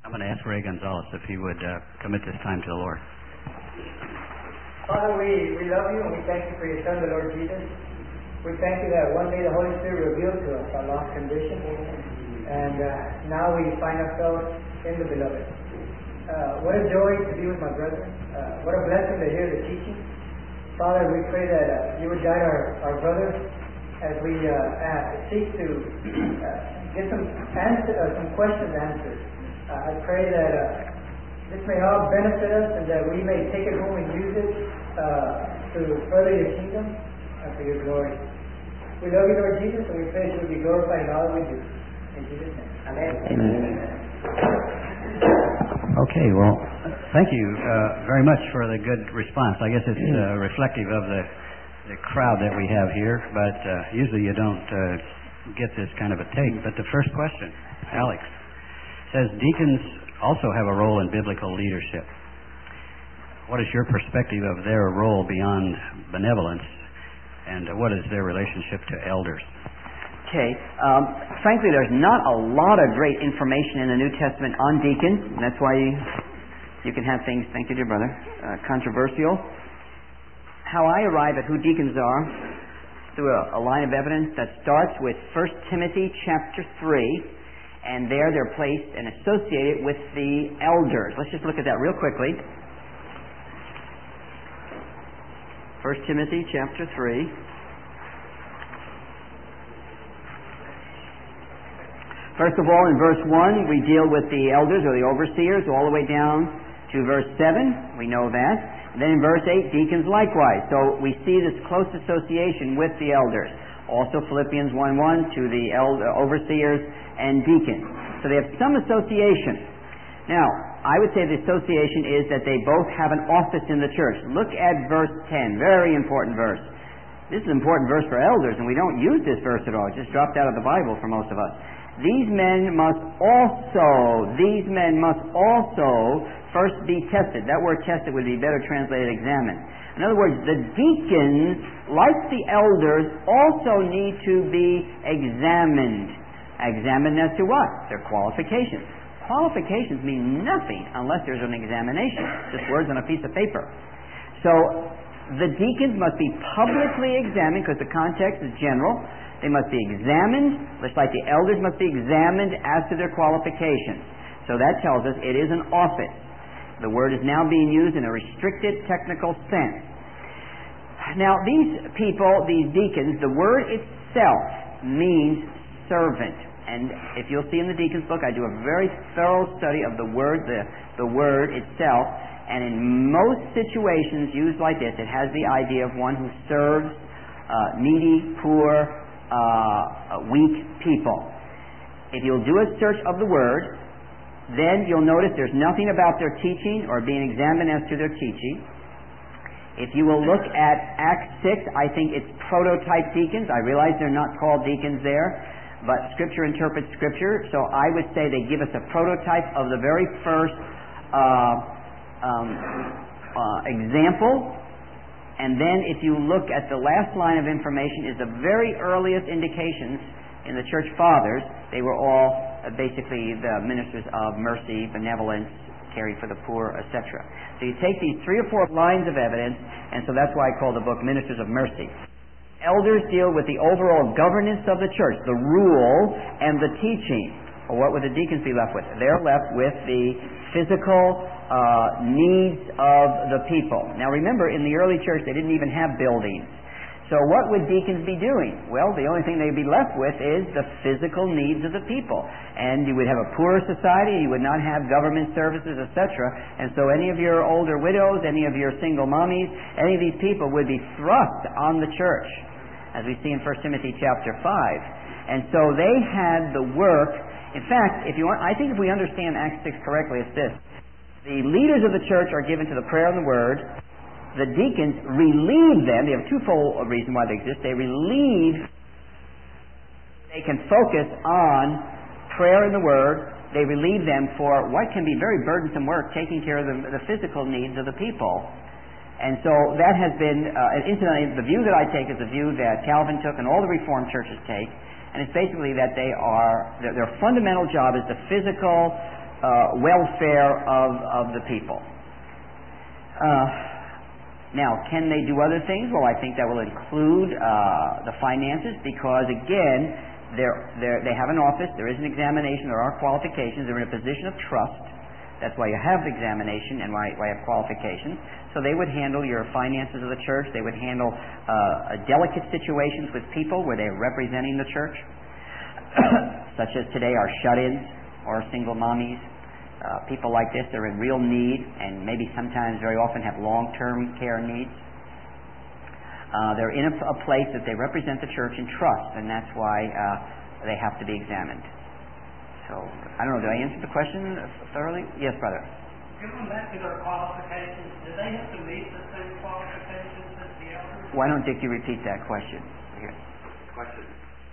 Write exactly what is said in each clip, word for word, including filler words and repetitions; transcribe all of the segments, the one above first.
I'm going to ask Ray Gonzalez if he would uh, commit this time to the Lord. Father, we, we love you and we thank you for your Son, the Lord Jesus. We thank you that one day the Holy Spirit revealed to us our lost condition, and uh, now we find ourselves in the Beloved. Uh, what a joy to be with my brethren. Uh, what a blessing to hear the teaching. Father, we pray that uh, you would guide our, our brothers as we uh, uh, seek to uh, get some answer, uh, some questions answered. Uh, I pray that uh, this may all benefit us and that we may take it home and use it uh, to further your kingdom and for your glory. We love you, Lord Jesus, and we pray that you will be glorified in all we do. In Jesus' name. Amen. Amen. Okay, well, thank you uh, very much for the good response. I guess it's uh, reflective of the, the crowd that we have here, but uh, usually you don't uh, get this kind of a take. But the first question, Alex, says deacons also have a role in biblical leadership. What is your perspective of their role beyond benevolence, and what is their relationship to elders? Okay. Um, frankly, there's not a lot of great information in the New Testament on deacons, and that's why you, you can have things, thank you dear brother, uh, controversial. How I arrive at who deacons are through a, a line of evidence that starts with First Timothy chapter three, and there they're placed and associated with the elders. Let's just look at that real quickly. First Timothy chapter three. First of all, in verse one, we deal with the elders or the overseers all the way down to verse seven. We know that. And then in verse eight, deacons likewise. So we see this close association with the elders. Also Philippians one one to the elder, overseers and deacons. So they have some association. Now, I would say the association is that they both have an office in the church. Look at verse ten. Very important verse. This is an important verse for elders, and we don't use this verse at all. It just dropped out of the Bible for most of us. These men must also, these men must also first be tested. That word tested would be better translated examined. In other words, the deacons, like the elders, also need to be examined. Examined as to what? Their qualifications. Qualifications mean nothing unless there's an examination. Just words on a piece of paper. So, the deacons must be publicly examined because the context is general. They must be examined, just like the elders must be examined as to their qualifications. So that tells us it is an office. The word is now being used in a restricted technical sense. Now, these people, these deacons, the word itself means servant. And if you'll see in the deacon's book, I do a very thorough study of the word, the, the word itself. And in most situations used like this, it has the idea of one who serves uh, needy, poor, Uh, weak people. If you'll do a search of the Word, then you'll notice there's nothing about their teaching or being examined as to their teaching. If you will look at Acts six, I think it's prototype deacons. I realize they're not called deacons there, but Scripture interprets Scripture, so I would say they give us a prototype of the very first uh, um, uh, example. And then if you look at the last line of information is the very earliest indications in the church fathers. They were all uh, basically the ministers of mercy, benevolence, caring for the poor, et cetera. So you take these three or four lines of evidence, and so that's why I call the book Ministers of Mercy. Elders deal with the overall governance of the church, the rule and the teaching. Well, what would the deacons be left with? They're left with the physical uh, needs of the people. Now remember, in the early church they didn't even have buildings. So what would deacons be doing? Well, the only thing they'd be left with is the physical needs of the people. And you would have a poorer society, you would not have government services, et cetera. And so any of your older widows, any of your single mommies, any of these people would be thrust on the church, as we see in First Timothy chapter five. And so they had the work. In fact, if you want, I think if we understand Acts six correctly, it's this. The leaders of the church are given to the prayer and the word. The deacons relieve them. They have a twofold reason why they exist. They relieve. They can focus on prayer and the word. They relieve them for what can be very burdensome work, taking care of the, the physical needs of the people. And so that has been, uh, and incidentally, the view that I take is the view that Calvin took and all the Reformed churches take. And it's basically that they are, their, their fundamental job is the physical uh, welfare of, of the people. Uh, now, can they do other things? Well, I think that will include uh, the finances because, again, they're, they're, they have an office, there is an examination, there are qualifications, they're in a position of trust. That's why you have the examination and why, why you have qualifications. So they would handle your finances of the church. They would handle uh, delicate situations with people where they're representing the church, such as today our shut-ins or single mommies. Uh, people like this, they're in real need and maybe sometimes very often have long-term care needs. Uh, they're in a, a place that they represent the church in trust, and that's why uh, they have to be examined. So, I don't know, did I answer the question thoroughly? Yes, brother. Going back to their qualifications, do they have to meet the same qualifications as the elders? Why don't, Dick, you repeat that question? Here. Question.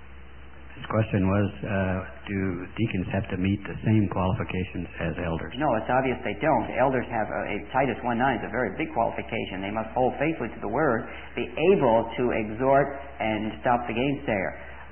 His question was, uh, do deacons have to meet the same qualifications as elders? No, it's obvious they don't. Elders have, a, a Titus one nine is a very big qualification. They must hold faithfully to the Word, be able to exhort and stop the gainsayer.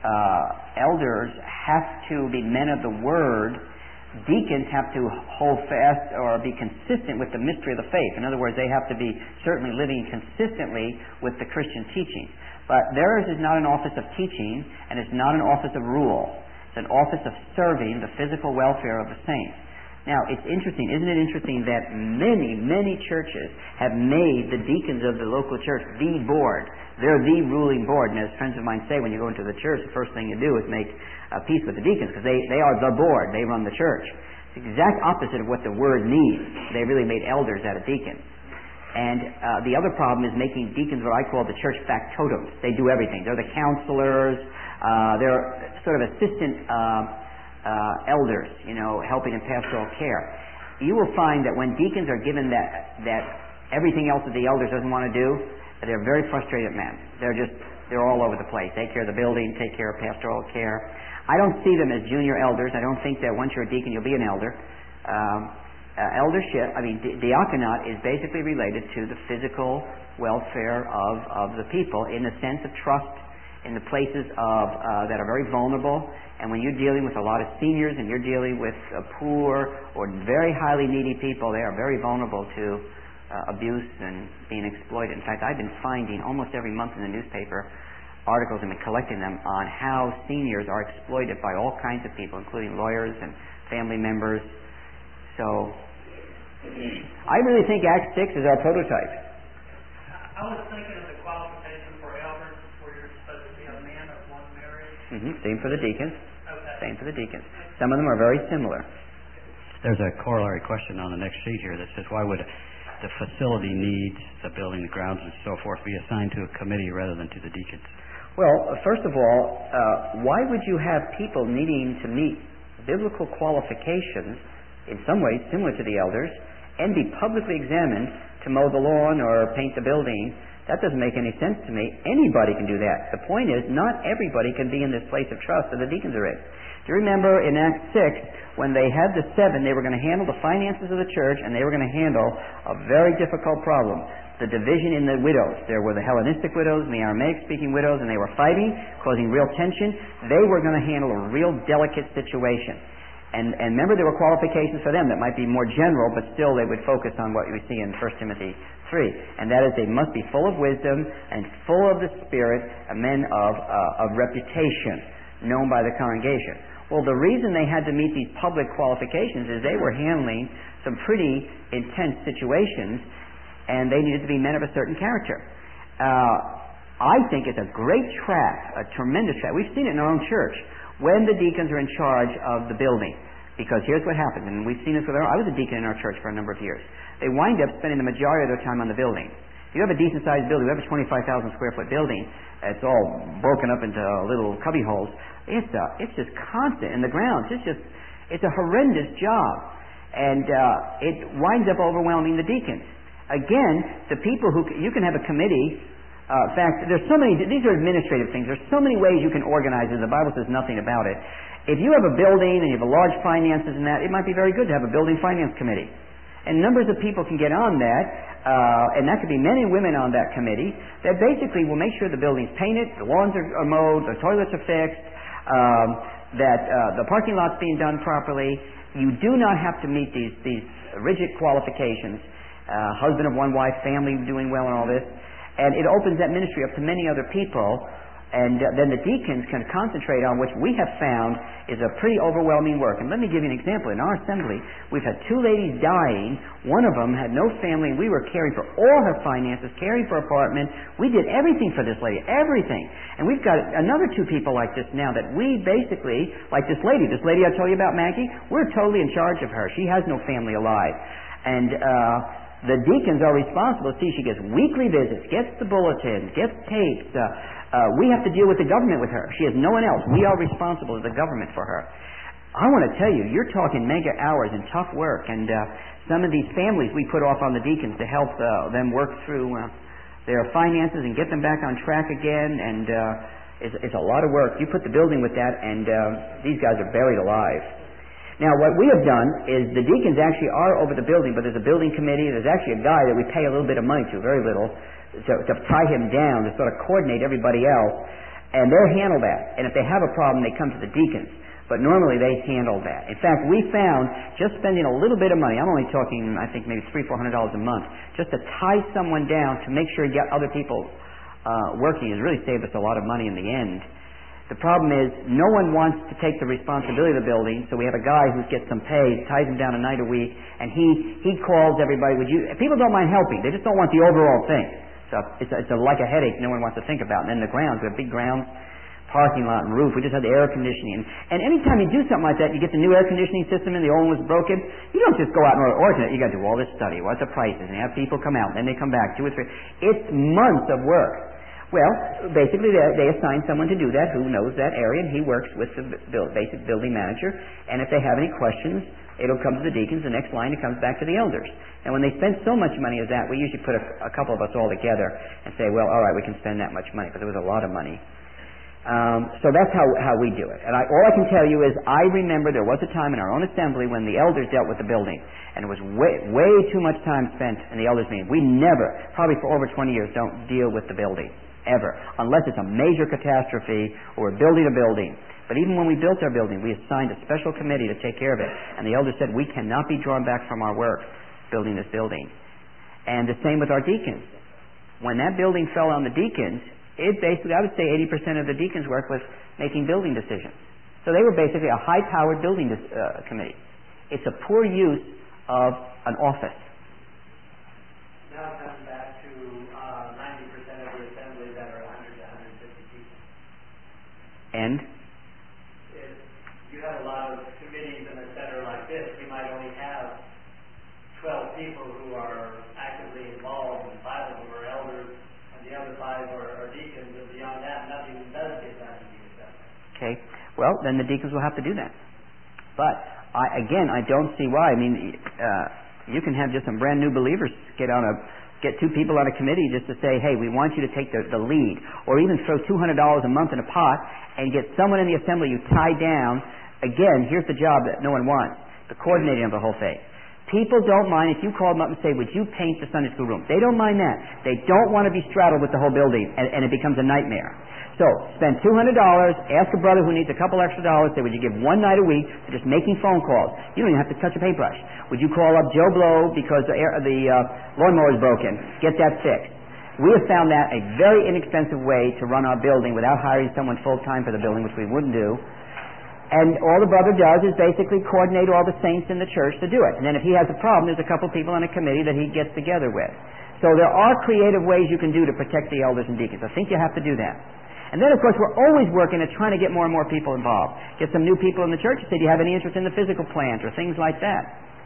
Uh, elders have to be men of the Word. Deacons have to hold fast or be consistent with the mystery of the faith. In other words, they have to be certainly living consistently with the Christian teaching. But theirs is not an office of teaching, and it's not an office of rule. It's an office of serving the physical welfare of the saints. Now, it's interesting, isn't it interesting that many, many churches have made the deacons of the local church the board. They're the ruling board. And as friends of mine say, when you go into the church, the first thing you do is make a peace with the deacons, because they, they are the board. They run the church. It's the exact opposite of what the word means. They really made elders out of deacons. And uh, the other problem is making deacons what I call the church factotums. They do everything. They're the counselors. Uh, they're sort of assistant uh, uh, elders, you know, helping in pastoral care. You will find that when deacons are given that that everything else that the elders doesn't want to do, they're very frustrated men. They're just they're all over the place. Take care of the building, take care of pastoral care. I don't see them as junior elders. I don't think that once you're a deacon you'll be an elder. Um, Uh, eldership, I mean, di- diaconate is basically related to the physical welfare of, of the people in the sense of trust in the places of uh, that are very vulnerable. And when you're dealing with a lot of seniors and you're dealing with uh, poor or very highly needy people, they are very vulnerable to uh, abuse and being exploited. In fact, I've been finding almost every month in the newspaper articles, and been collecting them, on how seniors are exploited by all kinds of people, including lawyers and family members. So, I really think Acts six is our prototype. I was thinking of the qualification for elders where you're supposed to be a man of one marriage. Mm-hmm. Same for the deacons. Okay. Same for the deacons. Some of them are very similar. There's a corollary question on the next sheet here that says, why would the facility needs, the building, the grounds, and so forth, be assigned to a committee rather than to the deacons? Well, first of all, uh, why would you have people needing to meet biblical qualifications, in some ways similar to the elders, and be publicly examined to mow the lawn or paint the building? That doesn't make any sense to me. Anybody can do that. The point is, not everybody can be in this place of trust that the deacons are in. Do you remember in Acts six, when they had the seven, they were going to handle the finances of the church, and they were going to handle a very difficult problem, the division in the widows. There were the Hellenistic widows and the Aramaic-speaking widows, and they were fighting, causing real tension. They were going to handle a real delicate situation. And, and remember, there were qualifications for them that might be more general, but still they would focus on what we see in First Timothy three. And that is, they must be full of wisdom and full of the Spirit, men of, uh, of reputation, known by the congregation. Well, the reason they had to meet these public qualifications is they were handling some pretty intense situations, and they needed to be men of a certain character. Uh, I think it's a great trap, a tremendous trap. We've seen it in our own church, when the deacons are in charge of the building. Because here's what happens, and we've seen this with our... I was a deacon in our church for a number of years. They wind up spending the majority of their time on the building. If you have a decent-sized building, you have a twenty-five thousand square foot building, it's all broken up into little cubby holes. It's uh, it's just constant in the grounds. It's just, it's a horrendous job. And uh, it winds up overwhelming the deacons. Again, the people who... You can have a committee. Uh, in fact, there's so many... These are administrative things. There's so many ways you can organize it. The Bible says nothing about it. If you have a building and you have a large finances and that, it might be very good to have a building finance committee. And numbers of people can get on that, uh, and that could be men and women on that committee, that basically will make sure the building's painted, the lawns are, are mowed, the toilets are fixed, um, that uh, the parking lot's being done properly. You do not have to meet these, these rigid qualifications. Uh, husband of one wife, family doing well and all this. And it opens that ministry up to many other people. And uh, then the deacons can concentrate on which we have found is a pretty overwhelming work. And let me give you an example. In our assembly, we've had two ladies dying. One of them had no family, and we were caring for all her finances, caring for apartment. We did everything for this lady, everything. And we've got another two people like this now that we basically, like this lady, this lady I told you about, Maggie, we're totally in charge of her. She has no family alive. And uh, the deacons are responsible. See, she gets weekly visits, gets the bulletins, gets tapes. Uh, uh, we have to deal with the government with her. She has no one else. We are responsible as the government for her. I want to tell you, you're talking mega hours and tough work. And uh, some of these families we put off on the deacons to help uh, them work through uh, their finances and get them back on track again. And uh, it's, it's a lot of work. You put the building with that, and uh, these guys are buried alive. Now, what we have done is the deacons actually are over the building, but there's a building committee. There's actually a guy that we pay a little bit of money to, very little, to, to tie him down, to sort of coordinate everybody else. And they'll handle that. And if they have a problem, they come to the deacons. But normally they handle that. In fact, we found just spending a little bit of money, I'm only talking, I think, maybe three, four hundred dollars a month, just to tie someone down to make sure you get other people uh, working has really saved us a lot of money in the end. The problem is no one wants to take the responsibility of the building, so we have a guy who gets some pay, ties him down a night a week, and he, he calls everybody, would you, people don't mind helping, they just don't want the overall thing. So it's, a, it's a, like a headache no one wants to think about. And then the grounds, we have big grounds, parking lot and roof, we just had the air conditioning. And, and anytime you do something like that, you get the new air conditioning system in, the old one was broken, you don't just go out and order it, you got to do all this study, what the prices, and you have people come out, and then they come back, two or three. It's months of work. Well, basically they, they assign someone to do that who knows that area, and he works with the build, basic building manager, and if they have any questions, it'll come to the deacons, the next line it comes back to the elders. And when they spend so much money as that, we usually put a, a couple of us all together and say, well, all right, we can spend that much money, because it was a lot of money. Um, so that's how, how we do it. And I, all I can tell you is I remember there was a time in our own assembly when the elders dealt with the building, and it was way, way too much time spent in the elders meeting. We never, probably for over twenty years, don't deal with the building. Ever, unless it's a major catastrophe or we're building a building. But even when we built our building, we assigned a special committee to take care of it. And the elders said, we cannot be drawn back from our work building this building. And the same with our deacons. When that building fell on the deacons, it basically, I would say eighty percent of the deacons' work was making building decisions. So they were basically a high-powered building uh, committee. It's a poor use of an office. Now it comes back to uh, ninety percent of the assemblies that are one hundred to one hundred fifty people. And? If you have a lot of committees in a center like this, you might only have twelve people who are actively involved, and five of them are elders, and the other five are, are deacons, and beyond that, nothing does get done in the assembly. Okay. Well, then the deacons will have to do that. But, I, again, I don't see why. I mean, uh, you can have just some brand new believers get on a get two people on a committee just to say, hey, we want you to take the, the lead, or even throw two hundred dollars a month in a pot and get someone in the assembly you tie down. Again, here's the job that no one wants, the coordinating of the whole thing. People don't mind if you call them up and say, would you paint the Sunday school room? They don't mind that. They don't want to be straddled with the whole building, and, and it becomes a nightmare. So, spend two hundred dollars, ask a brother who needs a couple extra dollars, say, would you give one night a week to just making phone calls? You don't even have to touch a paintbrush. Would you call up Joe Blow because the, air, the uh, lawnmower is broken? Get that fixed. We have found that a very inexpensive way to run our building without hiring someone full-time for the building, which we wouldn't do. And all the brother does is basically coordinate all the saints in the church to do it. And then if he has a problem, there's a couple people on a committee that he gets together with. So there are creative ways you can do to protect the elders and deacons. I think you have to do that. And then, of course, we're always working at trying to get more and more people involved. Get some new people in the church and say, do you have any interest in the physical plant or things like that?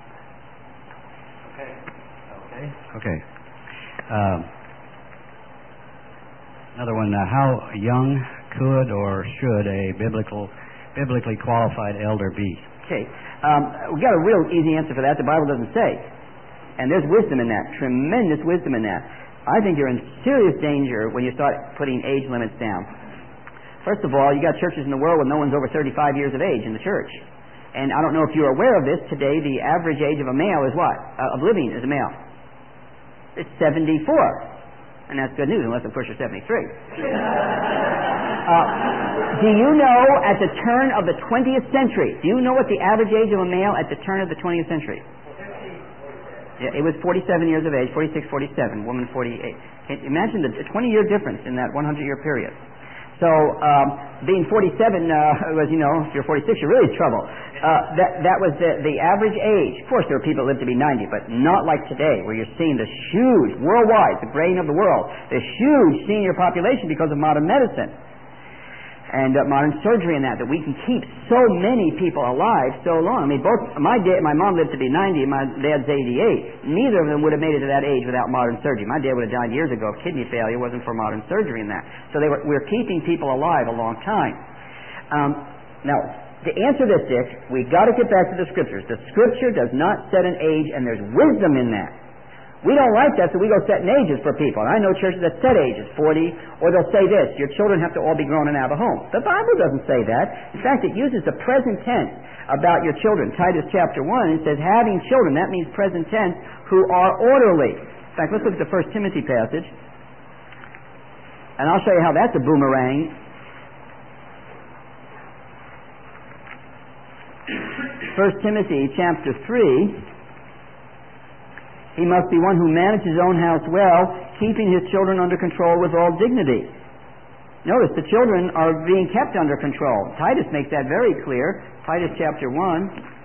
Okay. Okay. Okay. Um, another one. Uh, how young could or should a biblical, biblically qualified elder be? Okay. Um, we got a real easy answer for that. The Bible doesn't say. And there's wisdom in that. Tremendous wisdom in that. I think you're in serious danger when you start putting age limits down. First of all, you got churches in the world where no one's over thirty-five years of age in the church. And I don't know if you're aware of this, today the average age of a male is what? Uh, of living as a male. It's seventy-four. And that's good news, unless of course you're seventy-three. Uh, do you know at the turn of the twentieth century, do you know what the average age of a male at the turn of the twentieth century? Yeah, it was forty-seven years of age, forty-six, forty-seven, woman forty-eight. Can you imagine the twenty-year difference in that hundred-year period? So, um, being forty-seven uh, was, you know, if you're forty-six, you're really in trouble. Uh, that that was the, the average age. Of course, there are people that live to be ninety, but not like today, where you're seeing this huge, worldwide, the brain of the world, this huge senior population because of modern medicine and uh, modern surgery and that, that we can keep so many people alive so long. I mean, both my dad, my mom lived to be ninety, and my dad's eighty-eight. Neither of them would have made it to that age without modern surgery. My dad would have died years ago of kidney failure. Wasn't for modern surgery and that. So they were, we're keeping people alive a long time. Um, now, to answer this, Dick, we've got to get back to the Scriptures. The Scripture does not set an age, and there's wisdom in that. We don't like that, so we go setting ages for people. And I know churches that set ages, forty, or they'll say this, your children have to all be grown and out of the home. The Bible doesn't say that. In fact, it uses the present tense about your children. Titus chapter one, it says, having children, that means present tense, who are orderly. In fact, let's look at the First Timothy passage, and I'll show you how that's a boomerang. First Timothy chapter three, he must be one who manages his own house well, keeping his children under control with all dignity. Notice, the children are being kept under control. Titus makes that very clear. Titus chapter one.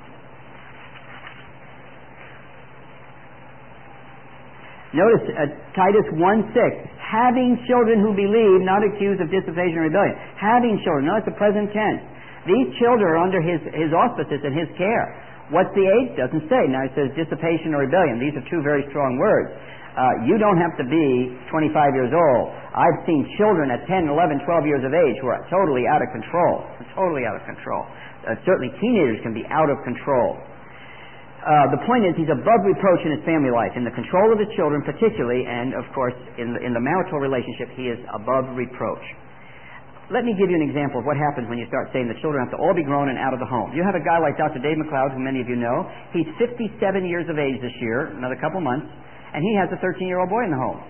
Notice uh, Titus one six. Having children who believe, not accused of dissipation or rebellion. Having children. Notice the present tense. These children are under his, his auspices and his care. What's the age? Doesn't say. Now it says dissipation or rebellion. These are two very strong words. Uh, you don't have to be twenty-five years old. I've seen children at ten, eleven, twelve years of age who are totally out of control. Totally out of control. Uh, certainly teenagers can be out of control. Uh, the point is, he's above reproach in his family life. In the control of the children particularly, and of course in the, in the marital relationship, he is above reproach. Let me give you an example of what happens when you start saying the children have to all be grown and out of the home. You have a guy like Doctor Dave McLeod, who many of you know. He's fifty-seven years of age this year, another couple months, and he has a thirteen-year-old boy in the home.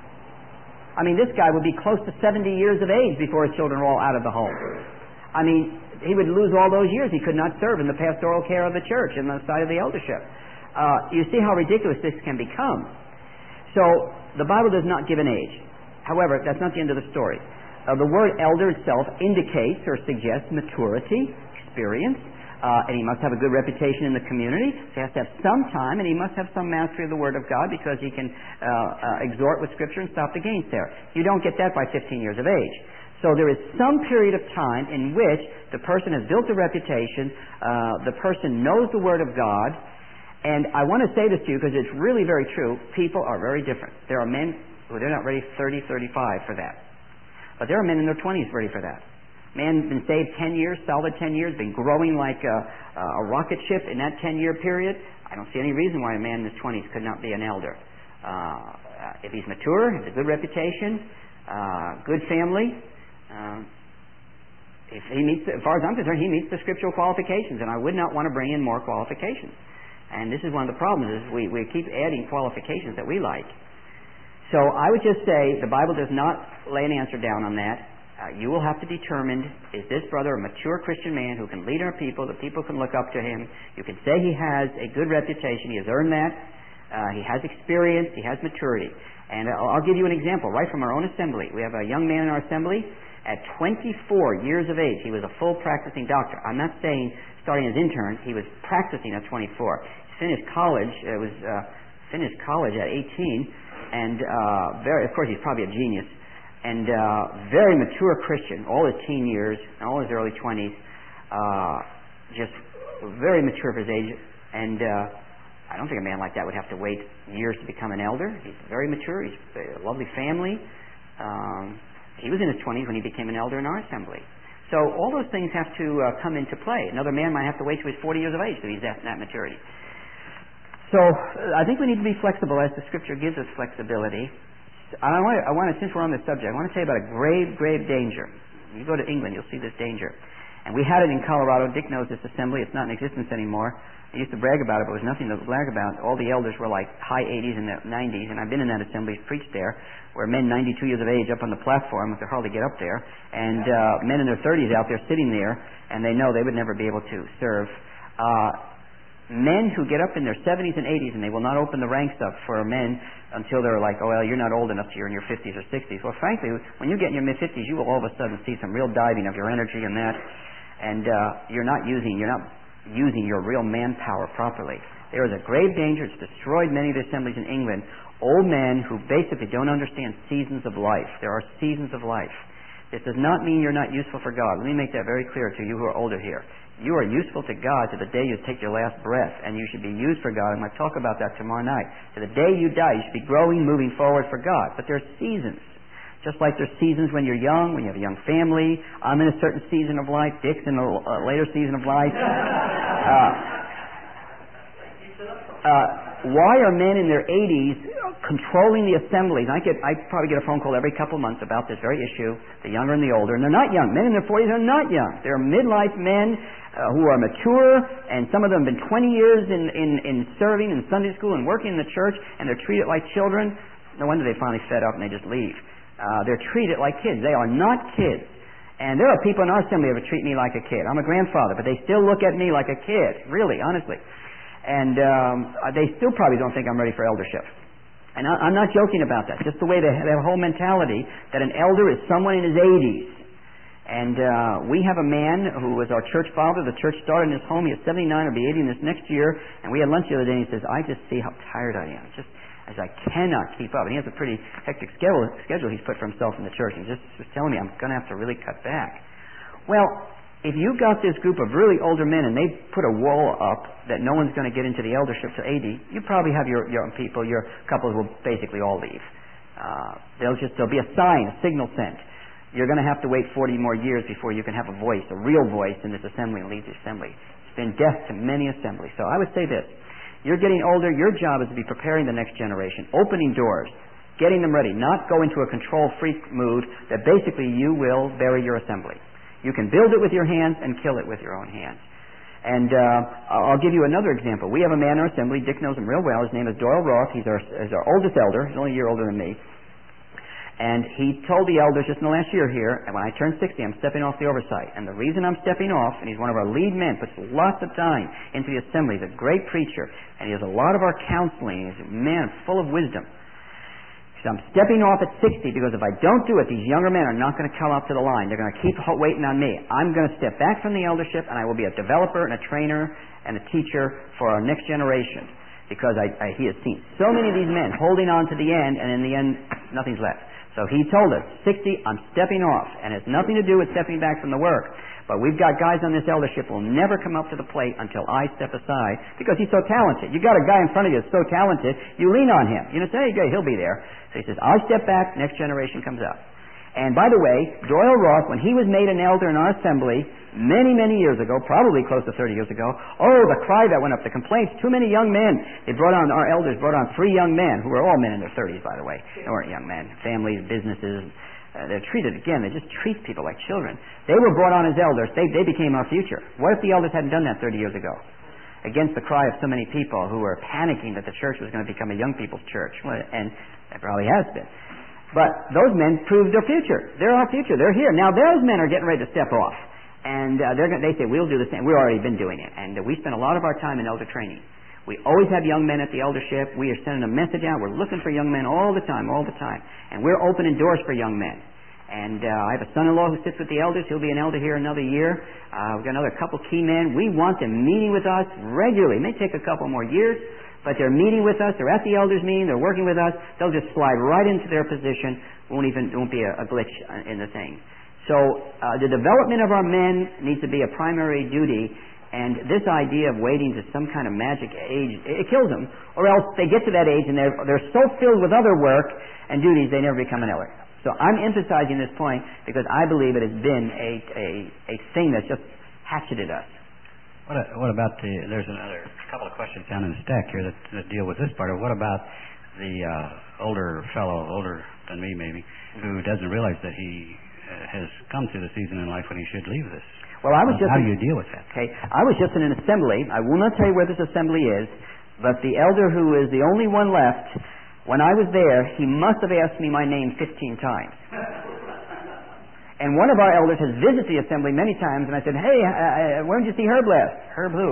I mean, this guy would be close to seventy years of age before his children are all out of the home. I mean, he would lose all those years. He could not serve in the pastoral care of the church and the side of the eldership. Uh, you see how ridiculous this can become. So, the Bible does not give an age. However, that's not the end of the story. Uh, the word elder itself indicates or suggests maturity, experience, uh, and he must have a good reputation in the community. So he has to have some time, and he must have some mastery of the Word of God because he can uh, uh, exhort with Scripture and stop the gainsayers. You don't get that by fifteen years of age. So there is some period of time in which the person has built a reputation, uh, the person knows the Word of God, and I want to say this to you because it's really very true. People are very different. There are men who they're not ready thirty, thirty-five for that. But there are men in their twenties ready for that. Man been saved ten years, solid ten years, been growing like a, a rocket ship in that ten-year period. I don't see any reason why a man in his twenties could not be an elder. Uh, if he's mature, has a good reputation, uh, good family, uh, if he meets, as far as I'm concerned, he meets the scriptural qualifications, and I would not want to bring in more qualifications. And this is one of the problems, is we, we keep adding qualifications that we like. So I would just say the Bible does not lay an answer down on that. Uh, you will have to determine, is this brother a mature Christian man who can lead our people, that people can look up to him? You can say he has a good reputation, he has earned that, uh, he has experience, he has maturity. And I'll, I'll give you an example right from our own assembly. We have a young man in our assembly. At twenty-four years of age, he was a full practicing doctor. I'm not saying starting as intern, he was practicing at twenty-four. He finished college, it was uh, finished college at eighteen. And uh, very, of course, he's probably a genius, and uh, very mature Christian. All his teen years, and all his early twenties, uh, just very mature for his age. And uh, I don't think a man like that would have to wait years to become an elder. He's very mature. He's a lovely family. Um, he was in his twenties when he became an elder in our assembly. So all those things have to uh, come into play. Another man might have to wait till he's forty years of age till he's at that maturity. So I think we need to be flexible as the Scripture gives us flexibility. I want, to, I want to, since we're on this subject, I want to tell you about a grave, grave danger. You go to England, you'll see this danger. And we had it in Colorado. Dick knows this assembly. It's not in existence anymore. I used to brag about it, but it was nothing to brag about. All the elders were like high eighties and nineties, and I've been in that assembly, preached there, where men ninety-two years of age up on the platform, they hardly get up there, and uh, men in their thirties out there sitting there, and they know they would never be able to serve. Uh, men who get up in their seventies and eighties, and they will not open the ranks up for men until they're like, oh, well, you're not old enough, you're in your fifties or sixties. Well, frankly, when you get in your mid-fifties, you will all of a sudden see some real diving of your energy and that, and uh, you're not using, you're not using your real manpower properly. There is a grave danger. It's destroyed many of the assemblies in England. Old men who basically don't understand seasons of life. There are seasons of life. This does not mean you're not useful for God. Let me make that very clear to you who are older here. You are useful to God to the day you take your last breath, and you should be used for God. I'm going to talk about that tomorrow night. To the day you die, you should be growing, moving forward for God. But there are seasons. Just like there's seasons when you're young, when you have a young family. I'm in a certain season of life. Dick's in a, a later season of life. Uh, uh, why are men in their eighties controlling the assemblies? I get, I probably get a phone call every couple of months about this very issue, the younger and the older, and they're not young. Men in their forties are not young. They're midlife men uh, who are mature, and some of them have been twenty years in, in, in serving in Sunday school and working in the church, and they're treated like children. No wonder they finally fed up and they just leave. Uh, they're treated like kids. They are not kids. And there are people in our assembly that treat me like a kid. I'm a grandfather, but they still look at me like a kid, really, honestly. And um, they still probably don't think I'm ready for eldership. And I, I'm not joking about that. Just the way they have a whole mentality that an elder is someone in his eighties. And uh, we have a man who was our church father. The church started in his home. He is seventy-nine, will be eighty this next year. And we had lunch the other day, and he says, I just see how tired I am. Just as I cannot keep up. And he has a pretty hectic schedule, schedule he's put for himself in the church. And just was telling me, I'm going to have to really cut back. Well, if you got this group of really older men and they put a wall up that no one's going to get into the eldership till eighty, you probably have your young people, your couples will basically all leave. Uh, they'll just, there'll be a sign, a signal sent. You're going to have to wait forty more years before you can have a voice, a real voice in this assembly and lead the assembly. It's been death to many assemblies. So I would say this. You're getting older. Your job is to be preparing the next generation, opening doors, getting them ready, not go into a control freak mood that basically you will bury your assembly. You can build it with your hands and kill it with your own hands. And uh, I'll give you another example. We have a man in our assembly. Dick knows him real well. His name is Doyle Roth. He's our, he's our oldest elder. He's only a year older than me. And he told the elders just in the last year here, and when I turn sixty, I'm stepping off the oversight. And the reason I'm stepping off, and he's one of our lead men, puts lots of time into the assembly. He's a great preacher, and he does a lot of our counseling. He's a man full of wisdom. He said, I'm stepping off at sixty because if I don't do it, these younger men are not going to come up to the line. They're going to keep waiting on me. I'm going to step back from the eldership, and I will be a developer and a trainer and a teacher for our next generation. Because I, I, he has seen so many of these men holding on to the end, and in the end, nothing's left. So he told us, sixty, I'm stepping off, and it's nothing to do with stepping back from the work. But we've got guys on this eldership who will never come up to the plate until I step aside, because he's so talented. You got a guy in front of you that's so talented, you lean on him. You know, say, hey, he'll be there. So he says, I'll step back, next generation comes up. And by the way, Doyle Roth, when he was made an elder in our assembly, many, many years ago, probably close to thirty years ago, oh, the cry that went up, the complaints, too many young men. They brought on, our elders brought on three young men, who were all men in their thirties, by the way. They weren't young men. Families, businesses, uh, they're treated, again, they just treat people like children. They were brought on as elders. They, they became our future. What if the elders hadn't done that thirty years ago? Against the cry of so many people who were panicking that the church was going to become a young people's church. Well, and it probably has been. But those men proved their future. They're our future. They're here. Now those men are getting ready to step off. And uh, they're gonna, they say, we'll do the same. We've already been doing it. And uh, we spend a lot of our time in elder training. We always have young men at the eldership. We are sending a message out. We're looking for young men all the time, all the time. And we're opening doors for young men. And uh, I have a son-in-law who sits with the elders. He'll be an elder here another year. Uh, we've got another couple key men. We want them meeting with us regularly. It may take a couple more years, but they're meeting with us. They're at the elders meeting. They're working with us. They'll just slide right into their position. Won't even won't be a, a glitch in the thing. So uh, the development of our men needs to be a primary duty. And this idea of waiting to some kind of magic age, it, it kills them. Or else they get to that age and they're they're so filled with other work and duties they never become an elder. So I'm emphasizing this point because I believe it has been a a, a thing that's just hatcheted us. What, a, what about the, there's another couple of questions down in the stack here that, that deal with this part. Or what about the uh, older fellow, older than me maybe, who doesn't realize that he uh, has come to the season in life when he should leave this? Well, I was just... How do you deal with that? Okay, I was just in an assembly. I will not tell you where this assembly is, but the elder who is the only one left, when I was there, he must have asked me my name fifteen times. And one of our elders has visited the assembly many times, and I said, hey, uh, where did you see Herb last? Herb who?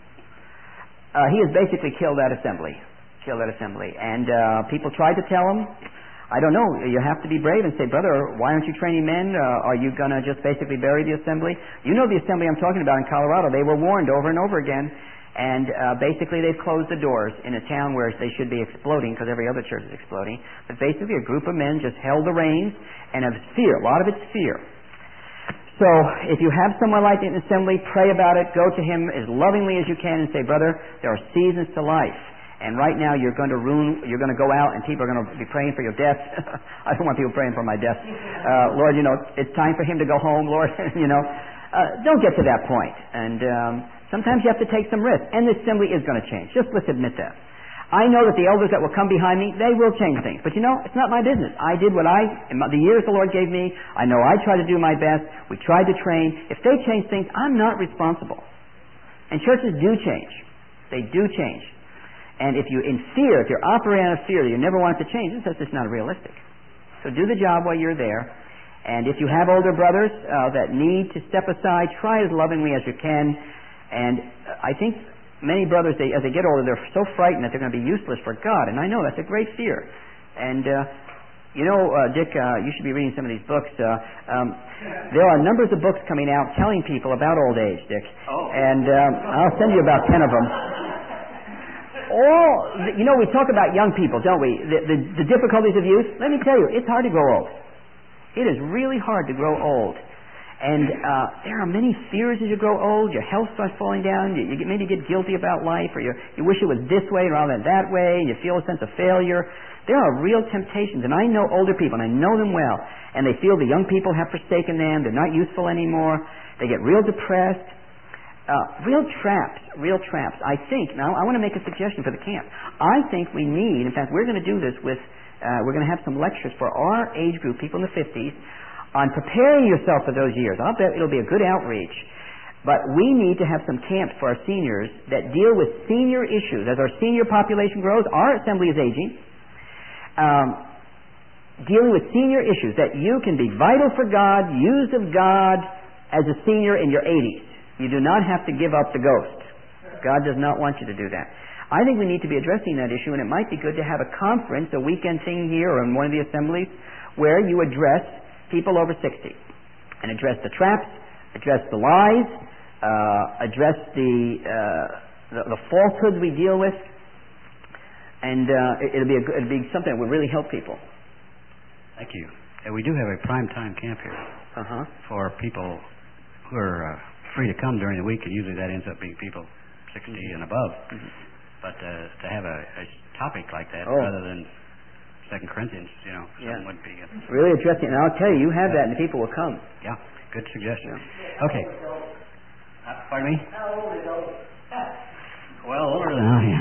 Uh, he has basically killed that assembly. Killed that assembly. And uh, people tried to tell him, I don't know, you have to be brave and say, brother, why aren't you training men? Uh, are you going to just basically bury the assembly? You know the assembly I'm talking about in Colorado. They were warned over and over again. And uh, basically they've closed the doors in a town where they should be exploding because every other church is exploding. But basically a group of men just held the reins and of fear. A lot of it's fear. So if you have someone like that in assembly, pray about it. Go to him as lovingly as you can and say, brother, there are seasons to life. And right now you're going to ruin, you're going to go out and people are going to be praying for your death. I don't want people praying for my death. Uh, Lord, you know, it's time for him to go home, Lord. you know, uh, don't get to that point. And um, sometimes you have to take some risks. And the assembly is going to change. Just let's admit that. I know that the elders that will come behind me, they will change things. But you know, it's not my business. I did what I, in the years the Lord gave me, I know I tried to do my best. We tried to train. If they change things, I'm not responsible. And churches do change. They do change. And if you, in fear, if you're operating out of fear that you never want it to change, that's just not realistic. So do the job while you're there. And if you have older brothers uh, that need to step aside, try as lovingly as you can. And I think many brothers, they, as they get older, they're so frightened that they're going to be useless for God. And I know that's a great fear. And, uh, you know, uh, Dick, uh, you should be reading some of these books. Uh, um, there are numbers of books coming out telling people about old age, Dick. Oh. And um, I'll send you about ten of them. All, you know, we talk about young people, don't we? The, the, the difficulties of youth. Let me tell you, it's hard to grow old. It is really hard to grow old. And uh, there are many fears as you grow old. Your health starts falling down. You, you get, maybe get guilty about life, or you, you wish it was this way rather than that way. And you feel a sense of failure. There are real temptations. And I know older people, and I know them well. And they feel the young people have forsaken them. They're not useful anymore. They get real depressed. Uh, real traps, real traps. I think, now I want to make a suggestion for the camp. I think we need, in fact, we're going to do this with, uh, we're going to have some lectures for our age group, people in the fifties, on preparing yourself for those years. I'll bet it'll be a good outreach. But we need to have some camps for our seniors that deal with senior issues. As our senior population grows, our assembly is aging. Um, dealing with senior issues, that you can be vital for God, used of God as a senior in your eighties. You do not have to give up the ghost. God does not want you to do that. I think we need to be addressing that issue, and it might be good to have a conference, a weekend thing here or in one of the assemblies, where you address people over sixty and address the traps, address the lies, uh, address the, uh, the the falsehoods we deal with, and uh, it, it'll be a, it'll be something that will really help people. Thank you. And we do have a prime time camp here uh-huh. for people who are uh, free to come during the week, and usually that ends up being people sixty and above. Mm-hmm. But uh, to have a, a topic like that oh. rather than Second Corinthians, you know, yeah. would be a, really addressing. And I'll tell you, you have yeah. that, and the people will come. Yeah, good suggestion. Yeah. Okay. Uh, pardon me? How old is old? Well, older than I am.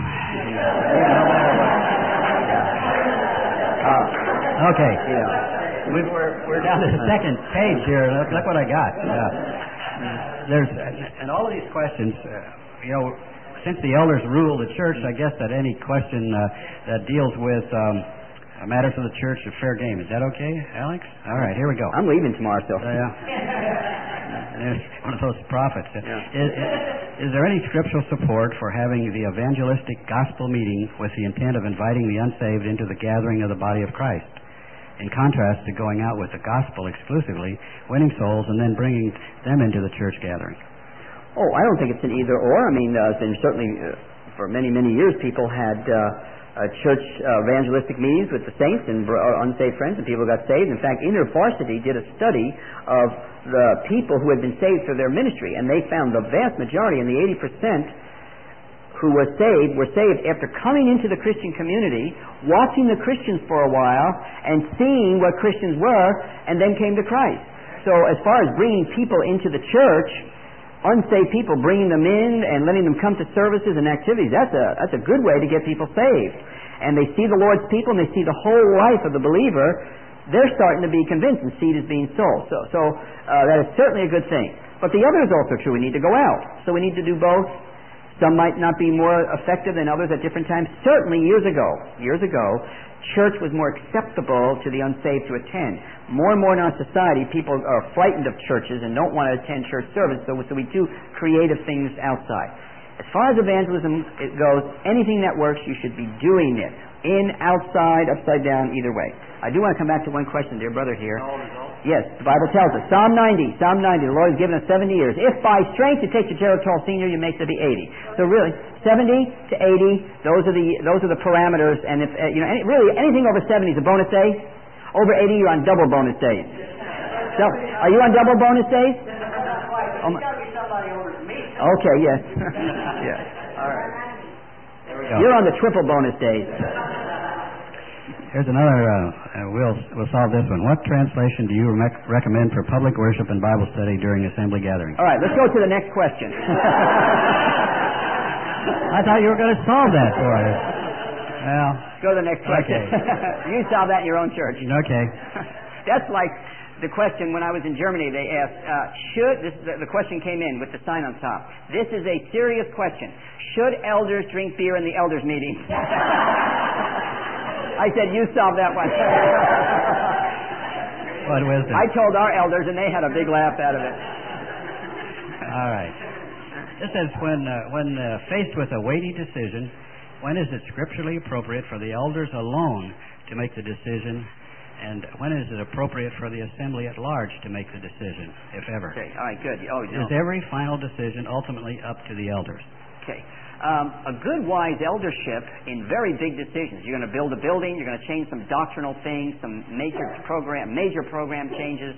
uh, okay. Yeah. We've, we're we're down to the second page here. Look, look what I got. Uh, There's and all of these questions, uh, you know, since the elders rule the church, I guess that any question uh, that deals with um, matters of the church is fair game. Is that okay, Alex? All right, here we go. I'm leaving tomorrow, so. Uh, yeah. There's one of those prophets. Yeah. Is, is there any scriptural support for having the evangelistic gospel meeting with the intent of inviting the unsaved into the gathering of the body of Christ? In contrast to going out with the gospel exclusively, winning souls, and then bringing them into the church gathering. Oh, I don't think it's an either or. I mean, uh, and certainly uh, for many, many years, people had uh, uh, church uh, evangelistic meetings with the saints and uh, unsaved friends, and people got saved. In fact, InterVarsity did a study of the people who had been saved through their ministry, and they found the vast majority, and the eighty percent who were saved were saved after coming into the Christian community, watching the Christians for a while, and seeing what Christians were, and then came to Christ. So as far as bringing people into the church, unsaved people, bringing them in and letting them come to services and activities, that's a, that's a good way to get people saved. And they see the Lord's people, and they see the whole life of the believer, they're starting to be convinced, and seed is being sold. So, so uh, that is certainly a good thing. But the other is also true. We need to go out. So we need to do both. Some might not be more effective than others at different times. Certainly years ago, years ago, church was more acceptable to the unsaved to attend. More and more in our society, people are frightened of churches and don't want to attend church service, so, so we do creative things outside. As far as evangelism it goes, anything that works, you should be doing it. In, outside, upside down, either way. I do want to come back to one question, dear brother here. Yes, the Bible tells us. Psalm ninety, Psalm ninety, the Lord has given us seventy years. If by strength you take the Geritol senior, you make it to be eighty. So really, seventy to eighty, those are the those are the parameters. And if uh, you know, any, really anything over seventy is a bonus day. Over eighty, you're on double bonus days. So, are you on double bonus days? Oh, my. Okay, yes. Yeah. All right. There we go. You're on the triple bonus days. Here's another, uh, uh, we'll, we'll solve this one. What translation do you rec- recommend for public worship and Bible study during assembly gatherings? All right, let's go to the next question. I thought you were going to solve that for us. Well, go to the next question. Okay. You solve that in your own church. Okay. That's like the question when I was in Germany. They asked, uh, should, this, the, the question came in with the sign on top. This is a serious question. Should elders drink beer in the elders meeting? I said, you solve that one. What wisdom. I told our elders, and they had a big laugh out of it. All right. This says, when, uh, when uh, faced with a weighty decision, when is it scripturally appropriate for the elders alone to make the decision, and when is it appropriate for the assembly at large to make the decision, if ever? Okay, all right, good. Oh, no. Is every final decision ultimately up to the elders? Okay. Um, a good, wise eldership in very big decisions. You're going to build a building. You're going to change some doctrinal things, some major program, major program changes,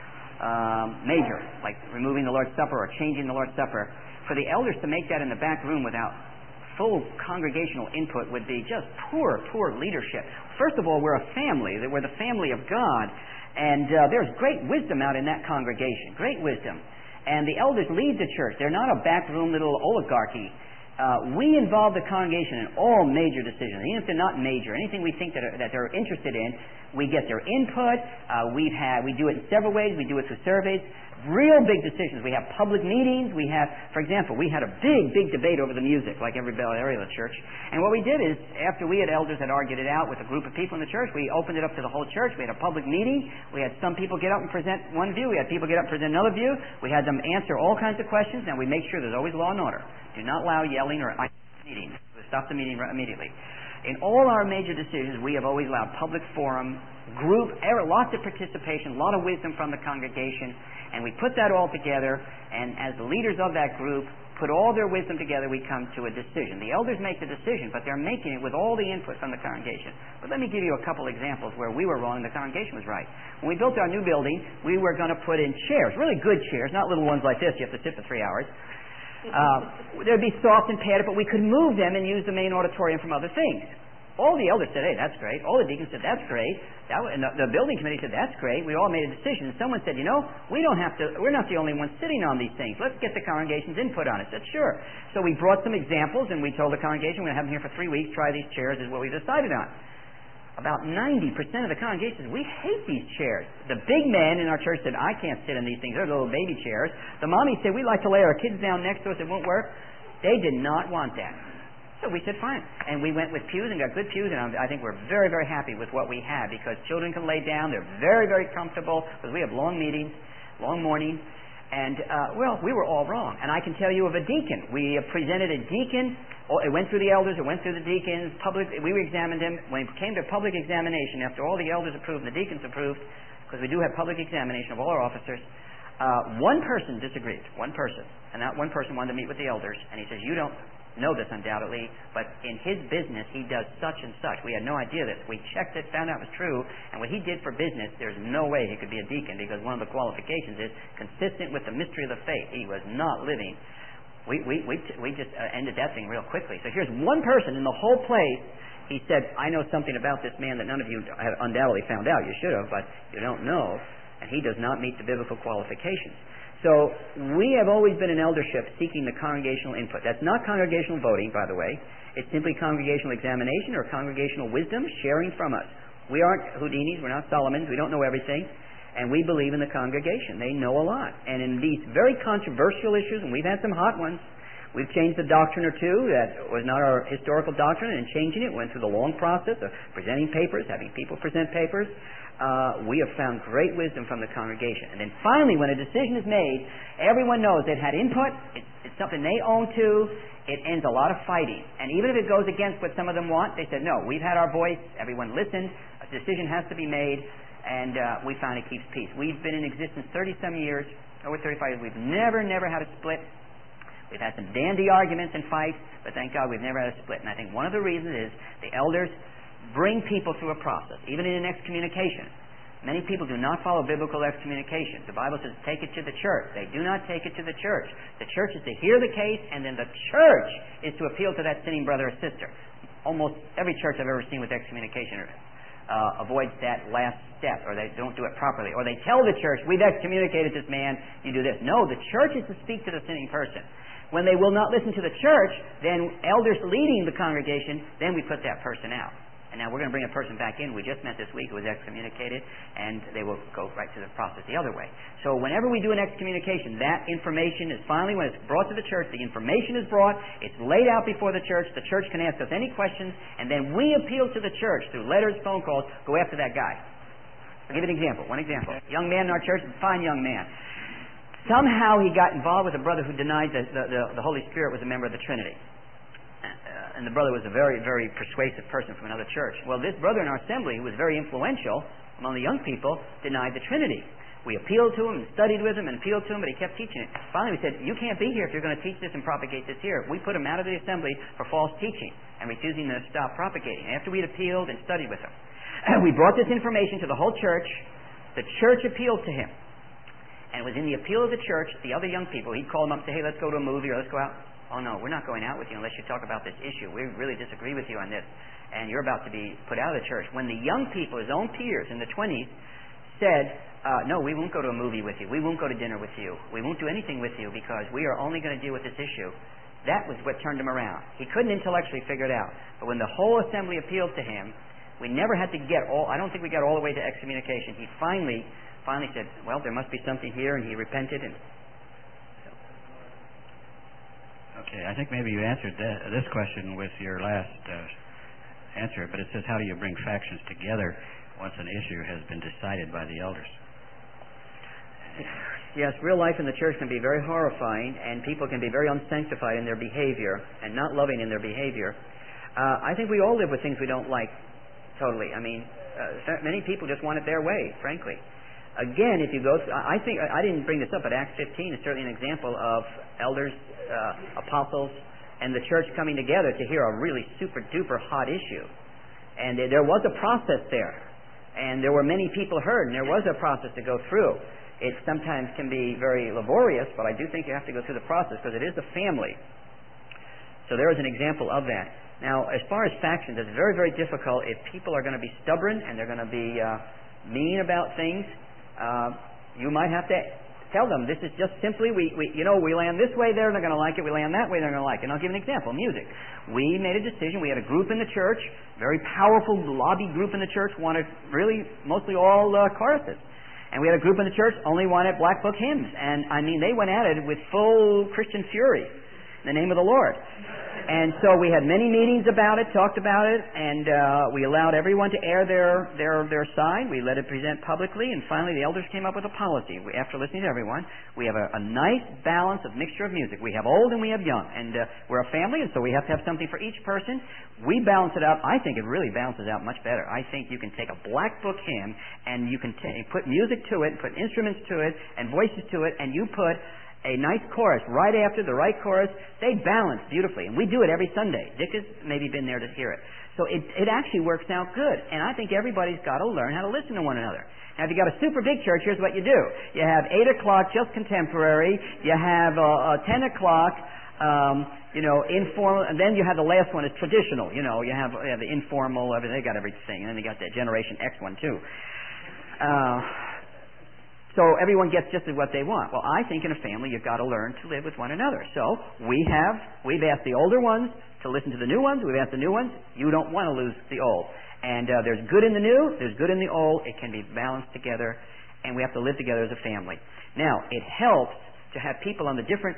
um, major, like removing the Lord's Supper or changing the Lord's Supper. For the elders to make that in the back room without full congregational input would be just poor, poor leadership. First of all, we're a family. We're the family of God, and uh, there's great wisdom out in that congregation. Great wisdom. And the elders lead the church. They're not a backroom little oligarchy. Uh, we involve the congregation in all major decisions, even if they're not major. Anything we think that, are, that they're interested in, we get their input. Uh, we've had, we do it in several ways. We do it through surveys. Real big decisions. We have public meetings. We have, for example, we had a big, big debate over the music, like every Bel Air church. And what we did is, after we had elders had argued it out with a group of people in the church, we opened it up to the whole church. We had a public meeting. We had some people get up and present one view. We had people get up and present another view. We had them answer all kinds of questions. Now we make sure there's always law and order. Do not allow yelling or meetings. Stop the meeting immediately. In all our major decisions, we have always allowed public forum, group, lots of participation, a lot of wisdom from the congregation, and we put that all together, and as the leaders of that group put all their wisdom together, we come to a decision. The elders make the decision, but they're making it with all the input from the congregation. But let me give you a couple examples where we were wrong and the congregation was right. When we built our new building, we were going to put in chairs, really good chairs, not little ones like this you have to sit for three hours. Uh, they'd be soft and padded, but we could move them and use the main auditorium from other things. All the elders said, hey, that's great. All the deacons said, that's great. That, and the, the building committee said, that's great. We all made a decision. And someone said, you know, we don't have to, we're not the only ones sitting on these things. Let's get the congregation's input on it. I said, sure. So we brought some examples, and we told the congregation, we're going to have them here for three weeks, try these chairs, is what we decided on. About ninety percent of the congregation said, we hate these chairs. The big men in our church said, I can't sit in these things. They're little baby chairs. The mommies said, we like to lay our kids down next to us. It won't work. They did not want that. So we said, fine. And we went with pews and got good pews, and I think we're very, very happy with what we have because children can lay down. They're very, very comfortable because we have long meetings, long mornings. And, uh, well, we were all wrong. And I can tell you of a deacon. We presented a deacon. It went through the elders. It went through the deacons. Public. We examined him. When it came to public examination, after all the elders approved and the deacons approved, because we do have public examination of all our officers, uh, one person disagreed. One person. And that one person wanted to meet with the elders. And he says, you don't know this undoubtedly, but in his business he does such and such. We had no idea this. We checked it, found out it was true, and what he did for business, there's no way he could be a deacon because one of the qualifications is consistent with the mystery of the faith. He was not living. We we we, we just uh, ended that thing real quickly. So here's one person in the whole place. He said, I know something about this man that none of you have undoubtedly found out. You should have, but you don't know, and he does not meet the biblical qualifications. So we have always been an eldership seeking the congregational input. That's not congregational voting, by the way. It's simply congregational examination or congregational wisdom sharing from us. We aren't Houdinis. We're not Solomons. We don't know everything. And we believe in the congregation. They know a lot. And in these very controversial issues, and we've had some hot ones, we've changed the doctrine or two that was not our historical doctrine, and in changing it, went through the long process of presenting papers, having people present papers. Uh, we have found great wisdom from the congregation. And then finally, when a decision is made, everyone knows they've had input, it's, it's something they own to, it ends a lot of fighting. And even if it goes against what some of them want, they said, no, we've had our voice, everyone listened, a decision has to be made, and uh, we found it keeps peace. We've been in existence thirty-some years, over thirty-five years. We've never, never had a split. We've had some dandy arguments and fights, but thank God we've never had a split. And I think one of the reasons is the elders bring people through a process, even in an excommunication. Many people do not follow biblical excommunication. The Bible says take it to the church. They do not take it to the church. The church is to hear the case, and then the church is to appeal to that sinning brother or sister. Almost every church I've ever seen with excommunication uh, avoids that last step, or they don't do it properly. Or they tell the church, we've excommunicated this man, you do this. No, the church is to speak to the sinning person. When they will not listen to the church, then elders leading the congregation, then we put that person out. And now we're going to bring a person back in. We just met this week who was excommunicated, and they will go right to the process the other way. So whenever we do an excommunication, that information is finally, when it's brought to the church, the information is brought, it's laid out before the church, the church can ask us any questions, and then we appeal to the church through letters, phone calls, go after that guy. I'll give you an example, one example. Young man in our church, fine young man. Somehow he got involved with a brother who denied that the, the, the Holy Spirit was a member of the Trinity. Uh, and the brother was a very, very persuasive person from another church. Well, this brother in our assembly, who was very influential among the young people, denied the Trinity. We appealed to him and studied with him and appealed to him, but he kept teaching it. Finally, we said, you can't be here if you're going to teach this and propagate this here. We put him out of the assembly for false teaching and refusing to stop propagating. After we'd appealed and studied with him, we brought this information to the whole church. The church appealed to him. And it was in the appeal of the church, the other young people, he'd call them up and say, hey, let's go to a movie or let's go out. Oh, no, we're not going out with you unless you talk about this issue. We really disagree with you on this. And you're about to be put out of the church. When the young people, his own peers in the twenties, said, uh, no, we won't go to a movie with you. We won't go to dinner with you. We won't do anything with you because we are only going to deal with this issue. That was what turned him around. He couldn't intellectually figure it out. But when the whole assembly appealed to him, we never had to get all, I don't think we got all the way to excommunication. He finally, finally said, well, there must be something here, and he repented. And Okay, I think maybe you answered that, this question with your last uh, answer, but it says, how do you bring factions together once an issue has been decided by the elders? Yes, real life in the church can be very horrifying, and people can be very unsanctified in their behavior and not loving in their behavior. Uh, I think we all live with things we don't like totally. I mean, uh, many people just want it their way, frankly. Again, if you go through, I think, I didn't bring this up, but Acts fifteen is certainly an example of elders, uh, apostles, and the church coming together to hear a really super duper hot issue. And there was a process there. And there were many people heard, and there was a process to go through. It sometimes can be very laborious, but I do think you have to go through the process because it is a family. So there is an example of that. Now, as far as factions, it's very, very difficult if people are going to be stubborn and they're going to be uh, mean about things. Uh, you might have to tell them, this is just simply, we, we you know, we land this way, they're not going to like it. We land that way, they're going to like it. And I'll give an example, music. We made a decision. We had a group in the church, very powerful lobby group in the church, wanted really mostly all uh, choruses. And we had a group in the church, only wanted Black Book hymns. And, I mean, they went at it with full Christian fury in the name of the Lord. And so we had many meetings about it, talked about it, and uh, we allowed everyone to air their, their, their side. We let it present publicly, and finally the elders came up with a policy. We, after listening to everyone, we have a, a nice balance of mixture of music. We have old and we have young, and uh, we're a family, and so we have to have something for each person. We balance it out. I think it really balances out much better. I think you can take a Black Book hymn, and you can t- put music to it, put instruments to it, and voices to it, and you put a nice chorus right after the right chorus. They balance beautifully, and we do it every Sunday. Dick has maybe been there to hear it. So it, it actually works out good, and I think everybody's got to learn how to listen to one another. Now, if you got a super big church, here's what you do. You have eight o'clock, just contemporary. You have uh, uh, ten o'clock, um, you know, informal, and then you have the last one is traditional. You know, you have, you have the informal, everything. They got everything, and then they got the Generation X one, too. Uh... So everyone gets just what they want. Well, I think in a family you've got to learn to live with one another. So we have, we've asked the older ones to listen to the new ones. We've asked the new ones. You don't want to lose the old. And uh, there's good in the new. There's good in the old. It can be balanced together. and we have to live together as a family. Now, it helps to have people on the different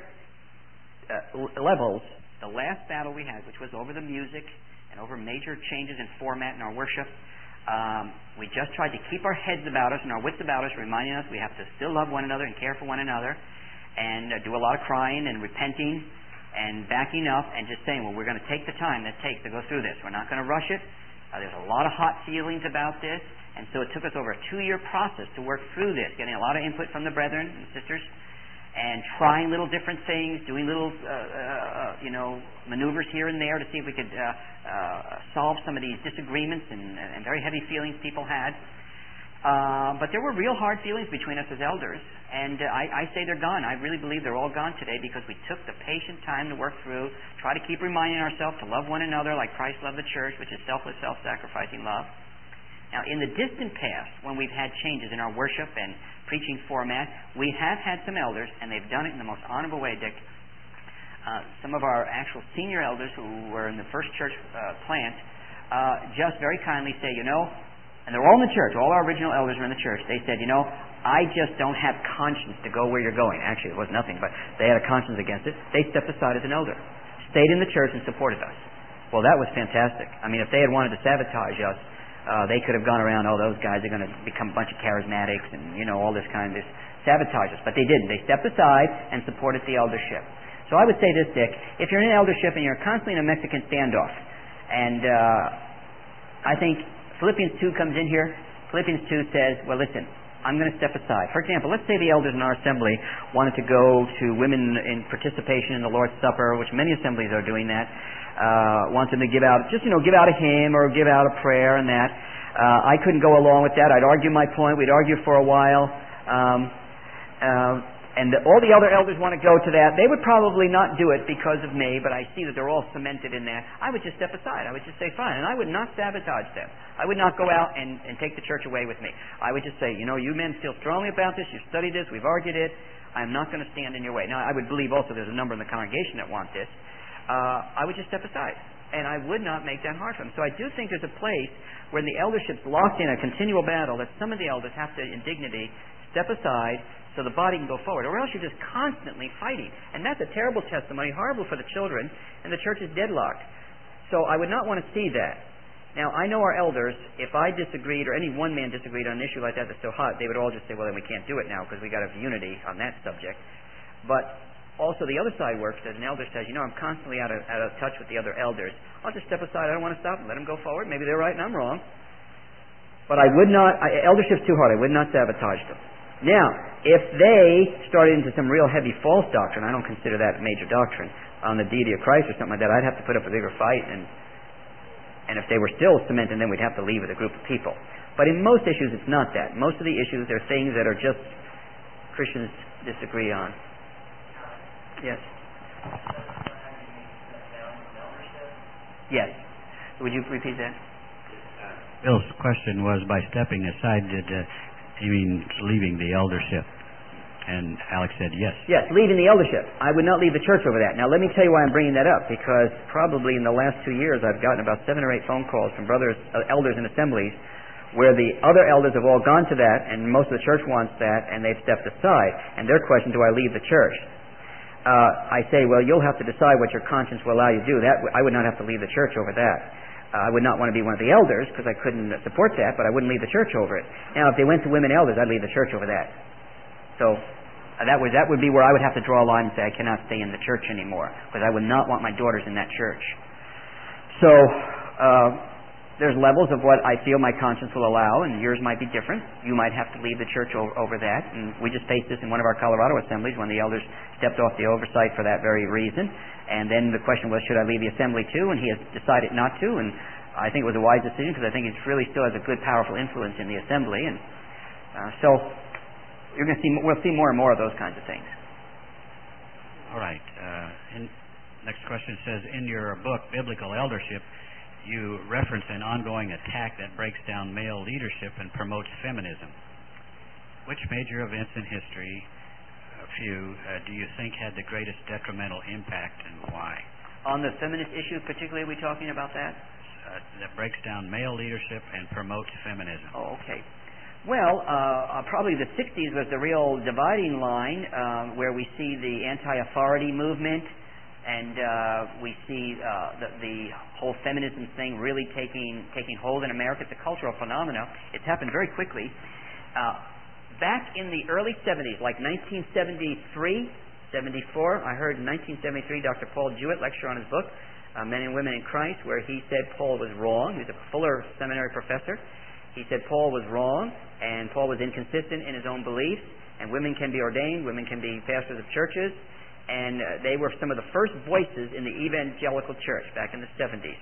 uh, levels. The last battle we had, which was over the music and over major changes in format in our worship, um, we just tried to keep our heads about us and our wits about us, reminding us we have to still love one another and care for one another, and uh, do a lot of crying and repenting and backing up and just saying, well, we're going to take the time that it takes to go through this. We're not going to rush it. Uh, there's a lot of hot feelings about this, and so it took us over a two-year process to work through this, getting a lot of input from the brethren and sisters, and trying little different things, doing little, uh, uh, you know, maneuvers here and there to see if we could uh, uh, solve some of these disagreements and, and very heavy feelings people had. Uh, but there were real hard feelings between us as elders, and uh, I, I say they're gone. I really believe they're all gone today because we took the patient time to work through, try to keep reminding ourselves to love one another like Christ loved the church, which is selfless, self-sacrificing love. Now, in the distant past, when we've had changes in our worship and preaching format, we have had some elders, and they've done it in the most honorable way, Dick. Uh, some of our actual senior elders who were in the first church uh, plant uh, just very kindly say, you know, and they're all in the church, all our original elders are in the church, they said, you know, I just don't have conscience to go where you're going. Actually, it was nothing, but they had a conscience against it. They stepped aside as an elder, stayed in the church and supported us. Well, that was fantastic. I mean, if they had wanted to sabotage us, Uh, they could have gone around, oh, those guys are going to become a bunch of charismatics and, you know, all this kind of sabotage us. But they didn't. They stepped aside and supported the eldership. So I would say this, Dick, if you're in an eldership and you're constantly in a Mexican standoff, and uh, I think Philippians two comes in here. Philippians two says, well, listen, I'm going to step aside. For example, let's say the elders in our assembly wanted to go to women in participation in the Lord's Supper, which many assemblies are doing that. Uh, want them to give out, just, you know, give out a hymn or give out a prayer and that. Uh, I couldn't go along with that. I'd argue my point. We'd argue for a while. Um, uh, and the, all the other elders want to go to that. They would probably not do it because of me, but I see that they're all cemented in that. I would just step aside. I would just say, fine. And I would not sabotage them. I would not go out and, and take the church away with me. I would just say, you know, you men feel strongly about this. You've studied this. We've argued it. I'm not going to stand in your way. Now, I would believe also there's a number in the congregation that want this. Uh, I would just step aside, and I would not make that hard for them. So I do think there's a place where the eldership's locked in a continual battle that some of the elders have to, in dignity, step aside so the body can go forward, or else you're just constantly fighting. And that's a terrible testimony, horrible for the children, and the church is deadlocked. So I would not want to see that. Now, I know our elders, if I disagreed or any one man disagreed on an issue like that that's so hot, they would all just say, well, then we can't do it now because we got to have unity on that subject. But also, the other side works as an elder says, you know, I'm constantly out of, out of touch with the other elders. I'll just step aside. I don't want to stop them. Let them go forward. Maybe they're right and I'm wrong. But I would not, I, eldership's too hard. I would not sabotage them. Now, if they started into some real heavy false doctrine, I don't consider that major doctrine, on the deity of Christ or something like that, I'd have to put up a bigger fight. And, and if they were still cemented, then we'd have to leave with a group of people. But in most issues, it's not that. Most of the issues are things that are just Christians disagree on. Yes. Yes. Would you repeat that? Bill's question was, by stepping aside, did uh, he mean leaving the eldership? And Alex said yes. Yes, leaving the eldership. I would not leave the church over that. Now, let me tell you why I'm bringing that up, because probably in the last two years I've gotten about seven or eight phone calls from brothers, uh, elders in assemblies where the other elders have all gone to that, and most of the church wants that, and they've stepped aside. And their question, do I leave the church? Uh, I say, well, you'll have to decide what your conscience will allow you to do. That I would not have to leave the church over that. Uh, I would not want to be one of the elders because I couldn't support that, but I wouldn't leave the church over it. Now, if they went to women elders, I'd leave the church over that. So uh, that would that would be where I would have to draw a line and say I cannot stay in the church anymore because I would not want my daughters in that church. So uh, there's levels of what I feel my conscience will allow, and yours might be different. You might have to leave the church over, over that, and we just faced this in one of our Colorado assemblies when the elders stepped off the oversight for that very reason. And then the question was, should I leave the assembly too? And he has decided not to, and I think it was a wise decision because I think it really still has a good, powerful influence in the assembly. And uh, so you're going to see, we'll see more and more of those kinds of things. All right. Uh, and next question says, in your book, Biblical Eldership, you reference an ongoing attack that breaks down male leadership and promotes feminism. Which major events in history, a few, uh, do you think had the greatest detrimental impact and why? On the feminist issue particularly, are we talking about that? Uh, that breaks down male leadership and promotes feminism. Oh, okay. Well, uh, uh, probably the sixties was the real dividing line, um, where we see the anti-authority movement, and uh, we see uh, the, the whole feminism thing really taking taking hold in America. It's a cultural phenomenon. It's happened very quickly. Uh, back in the early seventies, like nineteen seventy-three, seventy-four, I heard in nineteen seventy-three Doctor Paul Jewett lecture on his book, uh, Men and Women in Christ, where he said Paul was wrong. He was a Fuller Seminary professor. He said Paul was wrong, and Paul was inconsistent in his own beliefs, and women can be ordained, women can be pastors of churches, and uh, they were some of the first voices in the evangelical church back in the seventies.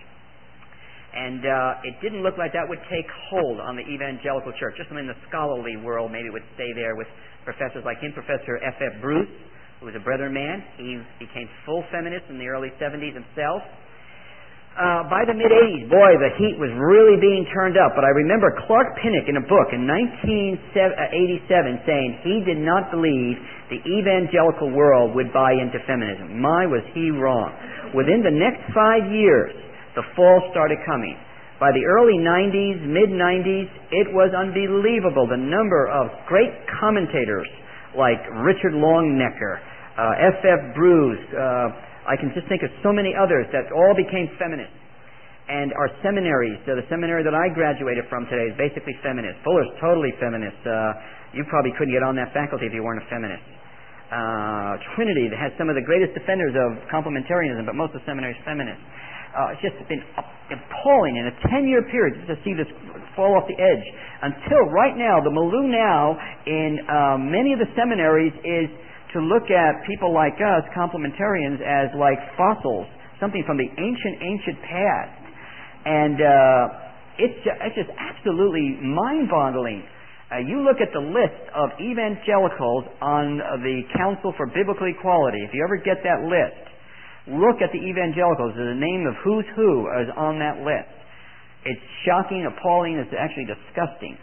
And uh, it didn't look like that would take hold on the evangelical church. Just in the scholarly world, maybe would stay there with professors like him. Professor F F Bruce, who was a Brethren man, he became full feminist in the early seventies himself. Uh, by the mid-eighties, boy, the heat was really being turned up. But I remember Clark Pinnock in a book in nineteen eighty-seven saying he did not believe the evangelical world would buy into feminism. My, was he wrong. Within the next five years, the fall started coming. By the early nineties, mid-nineties, it was unbelievable. The number of great commentators like Richard Longnecker, uh, F F Bruce, uh, I can just think of so many others that all became feminists. And our seminaries, so the seminary that I graduated from today is basically feminist. Fuller's totally feminist. Uh, you probably couldn't get on that faculty if you weren't a feminist. Uh, Trinity has some of the greatest defenders of complementarianism, but most of the seminaries are feminist. Uh, it's just been appalling in a ten-year period to see this fall off the edge. Until right now, the milieu now in uh, many of the seminaries is to look at people like us, complementarians, as like fossils, something from the ancient, ancient past. And uh, it's, ju- it's just absolutely mind-boggling. Uh, you look at the list of evangelicals on uh, the Council for Biblical Equality. If you ever get that list, look at the evangelicals. The name of who's who is on that list. It's shocking, appalling, it's actually disgusting.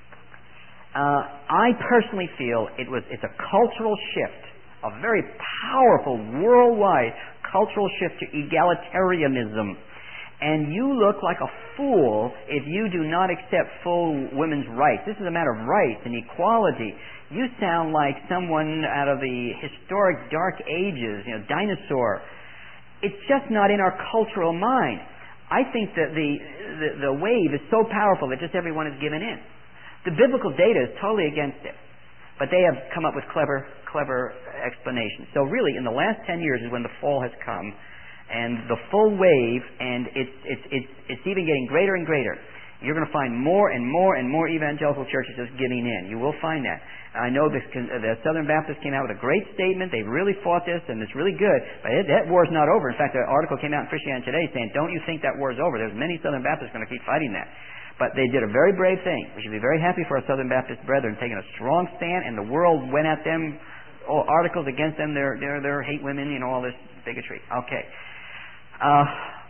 Uh, I personally feel it was it's a cultural shift, a very powerful worldwide cultural shift to egalitarianism. And you look like a fool if you do not accept full women's rights. This is a matter of rights and equality. You sound like someone out of the historic dark ages, you know, dinosaur. It's just not in our cultural mind. I think that the, the, the wave is so powerful that just everyone is given in. The biblical data is totally against it. But they have come up with clever, clever explanations. So really, in the last ten years is when the fall has come, and the full wave, and it's, it's, it's, it's even getting greater and greater. You're going to find more and more and more evangelical churches just giving in. You will find that. I know this, the Southern Baptists came out with a great statement. They really fought this, and it's really good. But it, that war's not over. In fact, an article came out in Christianity Today saying, don't you think that war's over? There's many Southern Baptists going to keep fighting that. But they did a very brave thing. We should be very happy for our Southern Baptist brethren taking a strong stand, and the world went at them, all articles against them, they're, they're, they're hate women, you know, all this bigotry. Okay. Uh,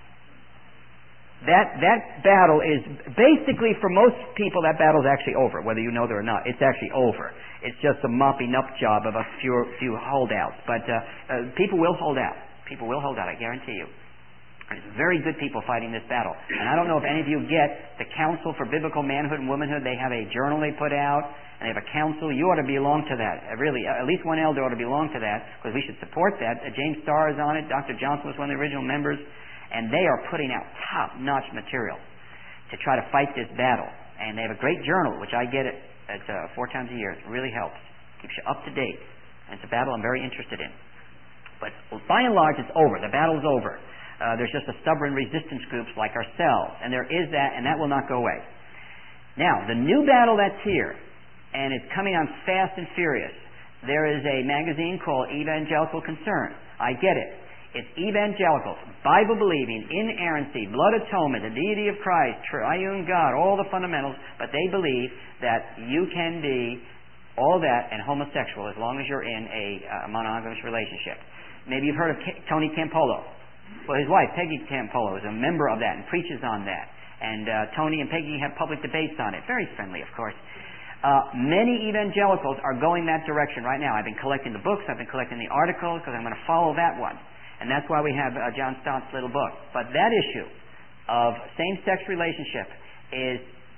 that, that battle is, basically for most people, that battle is actually over, whether you know that or not. It's actually over. It's just a mopping up job of a few, few holdouts. But uh, uh, people will hold out. People will hold out, I guarantee you. There's very good people fighting this battle. And I don't know if any of you get the Council for Biblical Manhood and Womanhood. They have a journal they put out, and they have a council. You ought to belong to that. Uh, really, uh, at least one elder ought to belong to that, because we should support that. Uh, James Starr is on it. Doctor Johnson was one of the original members. And they are putting out top-notch material to try to fight this battle. And they have a great journal, which I get it at, uh, four times a year. It really helps. Keeps you up to date. And it's a battle I'm very interested in. But by and large, it's over. The battle's over. Uh, there's just a stubborn resistance groups like ourselves. And there is that, and that will not go away. Now, the new battle that's here, and it's coming on fast and furious. There is a magazine called Evangelical Concern. I get it. It's evangelicals, Bible-believing, inerrancy, blood atonement, the deity of Christ, triune God, all the fundamentals, but they believe that you can be all that and homosexual as long as you're in a uh, monogamous relationship. Maybe you've heard of K- Tony Campolo. Well, his wife, Peggy Campolo, is a member of that and preaches on that. And uh, Tony and Peggy have public debates on it. Very friendly, of course. Uh, many evangelicals are going that direction right now. I've been collecting the books. I've been collecting the articles because I'm going to follow that one. And that's why we have uh, John Stott's little book. But that issue of same-sex relationship is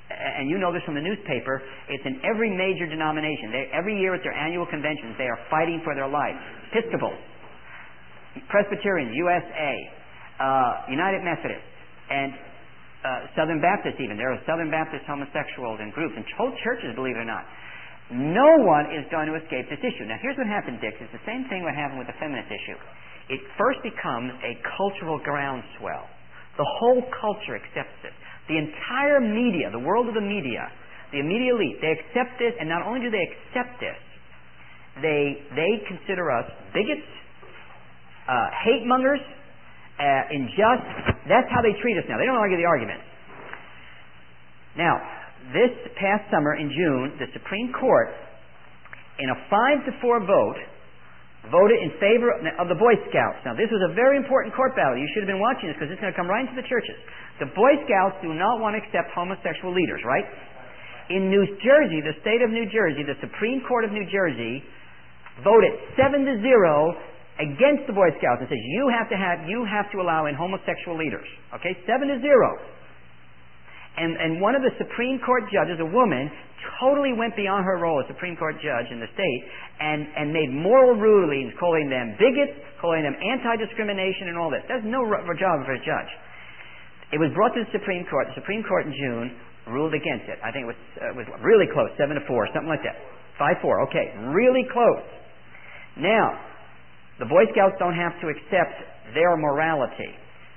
and you know this from the newspaper, it's in every major denomination. They, every year at their annual conventions, they are fighting for their life. Episcopals, Presbyterians, U S A, uh, United Methodists, and uh, Southern Baptists even. There are Southern Baptist homosexuals and groups, and whole churches, believe it or not. No one is going to escape this issue. Now, here's what happened, Dick. It's the same thing what happened with the feminist issue. It first becomes a cultural groundswell. The whole culture accepts it. The entire media, the world of the media, the media elite, they accept this, and not only do they accept this, they they consider us bigots, uh, hate mongers, uh, unjust. That's how they treat us now. They don't argue the arguments. Now, this past summer in June, the Supreme Court, in a five to four vote, voted in favor of the Boy Scouts. Now, this was a very important court battle. You should have been watching this because it's going to come right into the churches. The Boy Scouts do not want to accept homosexual leaders, right? In New Jersey, the state of New Jersey, the Supreme Court of New Jersey voted seven to zero against the Boy Scouts and says you have to have you have to allow in homosexual leaders. Okay, seven to zero. And and one of the Supreme Court judges, a woman, totally went beyond her role as Supreme Court judge in the state and, and made moral rulings, calling them bigots, calling them anti-discrimination and all this. That's no r- job for a judge. It was brought to the Supreme Court. The Supreme Court in June ruled against it. I think it was uh, was really close, seven to four, something like that. Five four. Okay, really close. Now, the Boy Scouts don't have to accept their morality.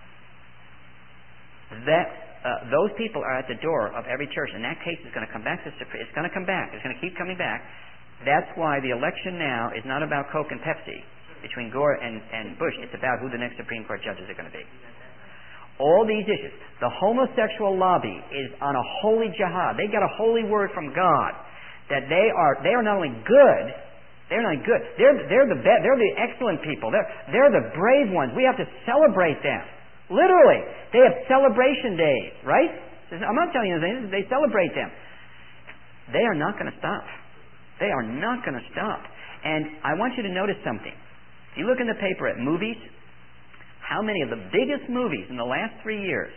That uh, those people are at the door of every church, and that case is going to come back to the Supreme. It's going to come back. It's going to keep coming back. That's why the election now is not about Coke and Pepsi between Gore and, and Bush. It's about who the next Supreme Court judges are going to be. All these issues. The homosexual lobby is on a holy jihad. They got a holy word from God that they are they are not only good, they're not good. They're they're the be- they're the excellent people. They're they're the brave ones. We have to celebrate them. Literally, they have celebration days, right? I'm not telling you anything. They celebrate them. They are not going to stop. They are not going to stop. And I want you to notice something. If you look in the paper at movies, how many of the biggest movies in the last three years,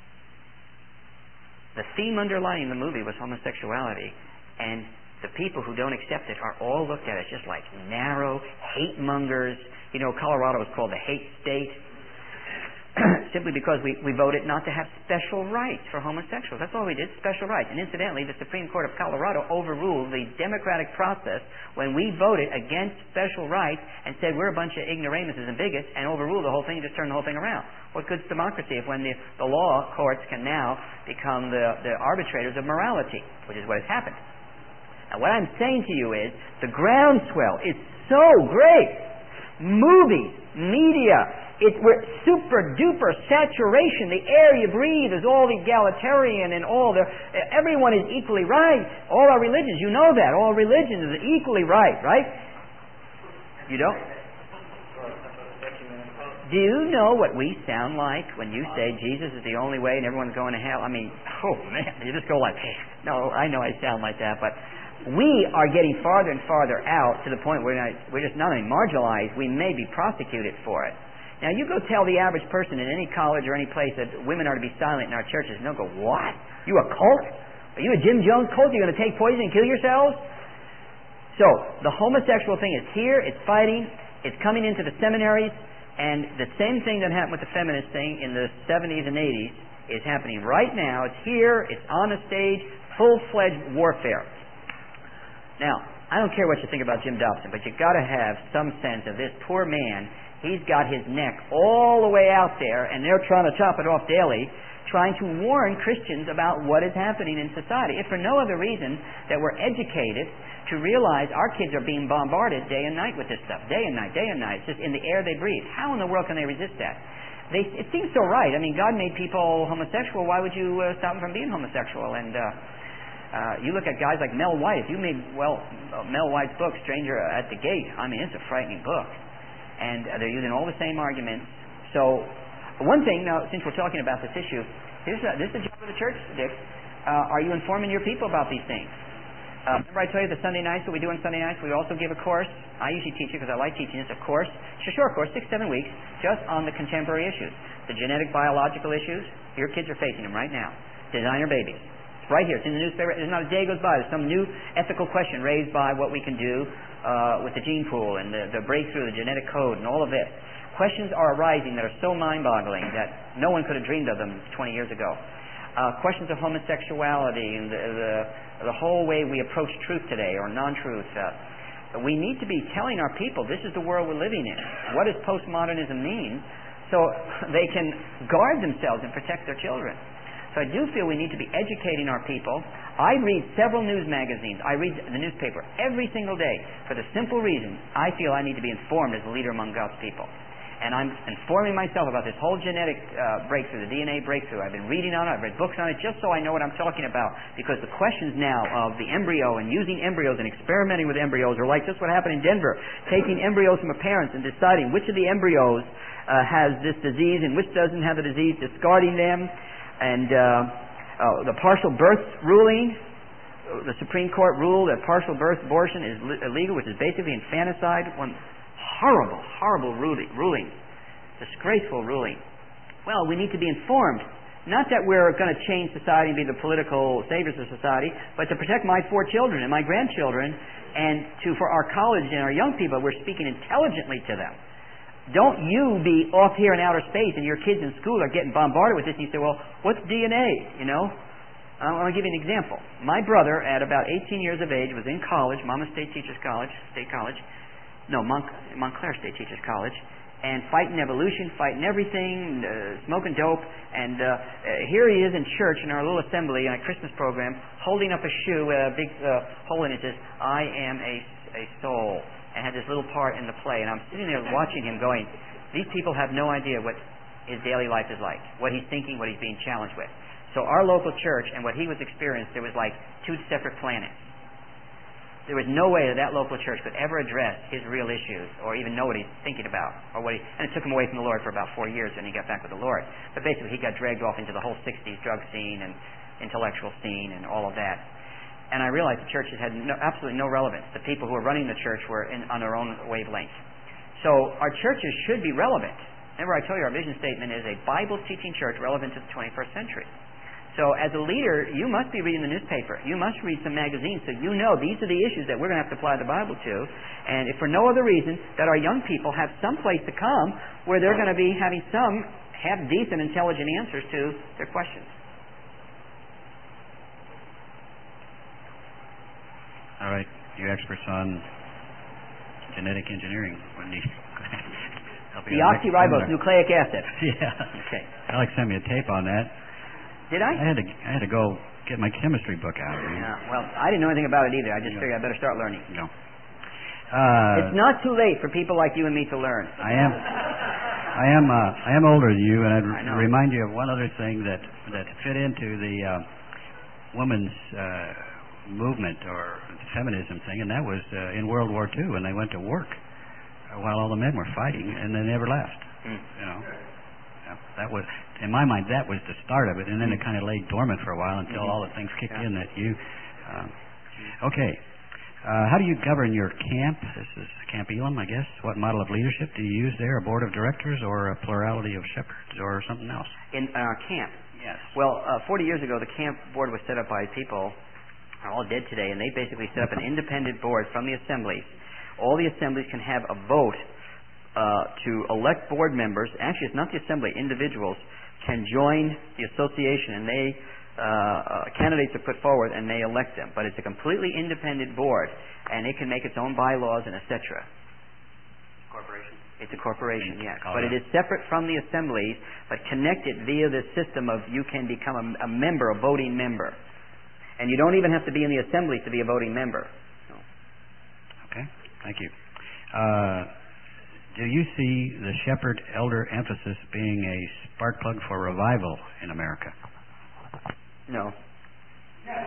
the theme underlying the movie was homosexuality, and the people who don't accept it are all looked at as just like narrow hate mongers. You know, Colorado was called the hate state simply because we, we voted not to have special rights for homosexuals. That's all we did, special rights. And incidentally, the Supreme Court of Colorado overruled the democratic process when we voted against special rights and said we're a bunch of ignoramuses and bigots and overruled the whole thing, just turned the whole thing around. What good's democracy if when the, the law courts can now become the, the arbitrators of morality, which is what has happened. Now, what I'm saying to you is the groundswell is so great. Movies, media, it's we're super duper saturation. The air you breathe is all egalitarian and all the everyone is equally right. All our religions, you know that. All religions is equally right, right? You don't? Do you know what we sound like when you say Jesus is the only way and everyone's going to hell? I mean, oh man, you just go like, hey, no, I know I sound like that, but we are getting farther and farther out to the point where we're just not only marginalized, we may be prosecuted for it. Now, you go tell the average person in any college or any place that women are to be silent in our churches, and they'll go, what? You a cult? Are you a Jim Jones cult? You're going to take poison and kill yourselves? So, the homosexual thing is here, it's fighting, it's coming into the seminaries, and the same thing that happened with the feminist thing in the seventies and eighties is happening right now. It's here, it's on the stage, full-fledged warfare. Now, I don't care what you think about Jim Dobson, but you've got to have some sense of this poor man. He's got his neck all the way out there, and they're trying to chop it off daily, trying to warn Christians about what is happening in society, if for no other reason that we're educated to realize our kids are being bombarded day and night with this stuff, day and night, day and night. It's just in the air they breathe. How in the world can they resist that? They, it seems so right. I mean, God made people homosexual. Why would you uh, stop them from being homosexual? And uh, uh, you look at guys like Mel White. If you made, well, uh, Mel White's book, Stranger at the Gate, I mean, it's a frightening book. And uh, they're using all the same arguments. So, one thing, now, since we're talking about this issue, here's a, this is the job of the church, Dick. Uh, are you informing your people about these things? Uh, remember I told you the Sunday nights, what we do on Sunday nights? We also give a course. I usually teach it because I like teaching. It's a course. It's a short course, six, seven weeks, just on the contemporary issues. The genetic, biological issues. Your kids are facing them right now. Designer babies. Right here. It's in the newspaper. There's not a day goes by. There's some new ethical question raised by what we can do uh, with the gene pool and the, the breakthrough, the genetic code, and all of this. Questions are arising that are so mind-boggling that no one could have dreamed of them twenty years ago. Uh, questions of homosexuality and the, the, the whole way we approach truth today, or non-truth. Uh, we need to be telling our people this is the world we're living in. What does postmodernism mean? So they can guard themselves and protect their children. So I do feel we need to be educating our people. I read several news magazines. I read the newspaper every single day for the simple reason I feel I need to be informed as a leader among God's people. And I'm informing myself about this whole genetic uh, breakthrough, the D N A breakthrough. I've been reading on it, I've read books on it, just so I know what I'm talking about. Because the questions now of the embryo and using embryos and experimenting with embryos are like just what happened in Denver. Taking embryos from a parent and deciding which of the embryos uh, has this disease and which doesn't have the disease, discarding them. And uh, uh, the partial birth ruling, the Supreme Court ruled that partial birth abortion is li- illegal, which is basically infanticide. One horrible, horrible ruling, ruling, disgraceful ruling. Well, we need to be informed. Not that we're going to change society and be the political saviors of society, but to protect my four children and my grandchildren, and to for our college and our young people, we're speaking intelligently to them. Don't you be off here in outer space and your kids in school are getting bombarded with this, and you say, well, what's D N A, you know? I want to give you an example. My brother, at about eighteen years of age, was in college, Mama State Teachers College, State College, no, Mont- Montclair State Teachers College, and fighting evolution, fighting everything, uh, smoking dope, and uh, uh, here he is in church in our little assembly in a Christmas program, holding up a shoe with a big uh, hole in it that says, I am a, a soul, and had this little part in the play, and I'm sitting there watching him going, these people have no idea what his daily life is like, what he's thinking, what he's being challenged with. So our local church and what he was experiencing, there was like two separate planets. There was no way that that local church could ever address his real issues or even know what he's thinking about. or what he, And it took him away from the Lord for about four years when he got back with the Lord. But basically he got dragged off into the whole sixties drug scene and intellectual scene and all of that. And I realized the churches had no, absolutely no relevance. The people who were running the church were in, on their own wavelength. So our churches should be relevant. Remember I told you our vision statement is a Bible-teaching church relevant to the twenty-first century. So as a leader, you must be reading the newspaper. You must read some magazines so you know these are the issues that we're going to have to apply the Bible to. And if for no other reason, that our young people have some place to come where they're going to be having some half-decent, intelligent answers to their questions. All right. You experts on genetic engineering. When you Deoxyribose nucleic acid. Yeah. Okay. Alex sent me a tape on that. Did I? I had to I had to go get my chemistry book out. Yeah. Well, I didn't know anything about it either. I just Yeah. figured I better start learning. No. Uh, It's not too late for people like you and me to learn. I am I am uh, I am older than you, and I'd I know. remind you of one other thing that that fit into the uh, women's uh, movement or feminism thing, and that was uh, in World War Two when they went to work uh, while all the men were fighting, and they never left. Mm. You know, yeah, that was. In my mind, that was the start of it, and then it kind of laid dormant for a while until Mm-hmm. all the things kicked Yeah. in that you... Um, okay. Uh, how do you govern your camp? This is Camp Elam, I guess. What model of leadership do you use there? A board of directors or a plurality of shepherds or something else? In our camp. Yes. Well, uh, forty years ago, the camp board was set up by people who are all dead today, and they basically set up an independent board from the assemblies. All the assemblies can have a vote uh, to elect board members. Actually, it's not the assembly. Individuals can join the association, and they uh, uh, candidates are put forward, and they elect them. But it's a completely independent board, and it can make its own bylaws and et cetera. Corporation. It's a corporation, yes. Call But it it is separate from the assemblies, but connected via this system of you can become a, a member, a voting member. And you don't even have to be in the assembly to be a voting member. So. Okay. Thank you. Uh, do you see the shepherd-elder emphasis being a spark plug for revival in America? No. Yes.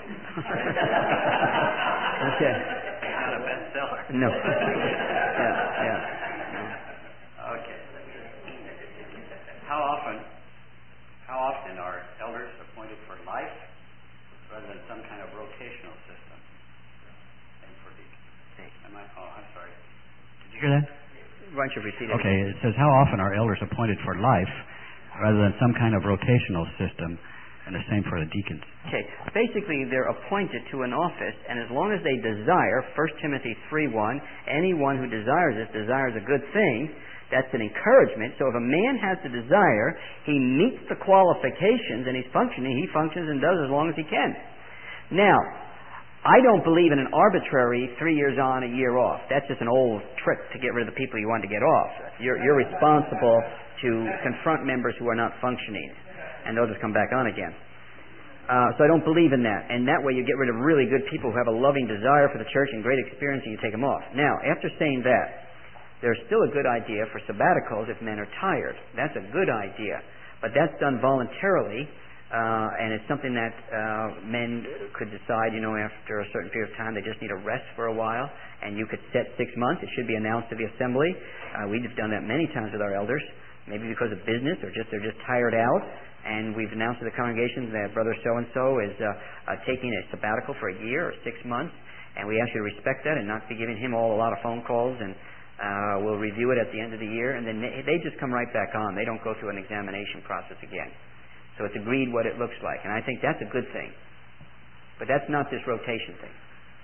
Okay. Not a bestseller. No. Yeah, yeah. Okay. How often, how often are elders appointed for life rather than some kind of rotational system? And for the, am I, oh, I'm sorry. Did you hear that? Why don't you repeat it? Okay, it says how often are elders appointed for life rather than some kind of rotational system And the same for the deacons. Okay. Basically, they're appointed to an office, and as long as they desire, First Timothy three one, anyone who desires it desires a good thing. That's an encouragement. So if a man has the desire, he meets the qualifications, and he's functioning, he functions and does as long as he can. Now, I don't believe in an arbitrary three years on, a year off. That's just an old trick to get rid of the people you want to get off. You're, you're responsible to confront members who are not functioning, and they'll just come back on again. Uh, so I don't believe in that. And that way you get rid of really good people who have a loving desire for the church and great experience, and you take them off. Now, after saying that, there's still a good idea for sabbaticals if men are tired. That's a good idea. But that's done voluntarily, uh, and it's something that uh, men could decide, you know, after a certain period of time, they just need a rest for a while, and you could set six months. It should be announced to the assembly. Uh, we've done that many times with our elders, maybe because of business or just they're just tired out, and we've announced to the congregation that Brother so-and-so is uh, uh, taking a sabbatical for a year or six months, and we ask you to respect that and not be giving him all a lot of phone calls, and Uh, we'll review it at the end of the year, and then they, they just come right back on. They don't go through an examination process again. So it's agreed what it looks like, and I think that's a good thing. But that's not this rotation thing.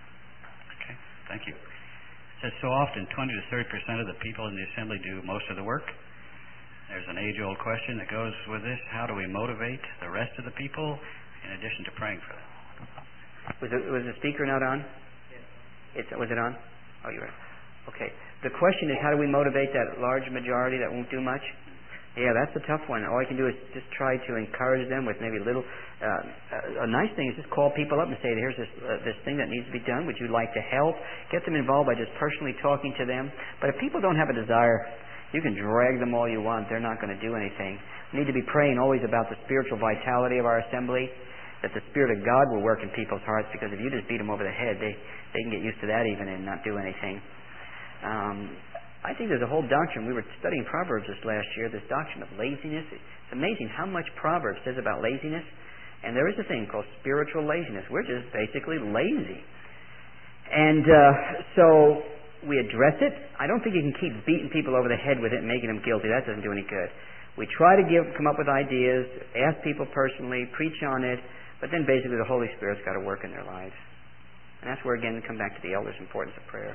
Okay, thank you. It says so often twenty to thirty percent of the people in the assembly do most of the work. There's an age-old question that goes with this. How do we motivate the rest of the people in addition to praying for them? Was, it, was the speaker not on? Yes. It's, was it on? Oh, you're right. Okay. The question is, how do we motivate that large majority that won't do much? Yeah, that's a tough one. All I can do is just try to encourage them with maybe a little... Uh, a nice thing is just call people up and say, here's this, uh, this thing that needs to be done. Would you like to help? Get them involved by just personally talking to them. But if people don't have a desire, you can drag them all you want. They're not going to do anything. We need to be praying always about the spiritual vitality of our assembly, that the Spirit of God will work in people's hearts, because if you just beat them over the head, they, they can get used to that even and not do anything. Um, I think there's a whole doctrine. We were studying Proverbs this last year, this doctrine of laziness. It's amazing how much Proverbs says about laziness. And there is a thing called spiritual laziness. We're just basically lazy. And uh, so we address it. I don't think you can keep beating people over the head with it and making them guilty. That doesn't do any good. We try to give, come up with ideas, ask people personally, preach on it, but then basically the Holy Spirit's got to work in their lives. And that's where, again, we come back to the elders' importance of prayer.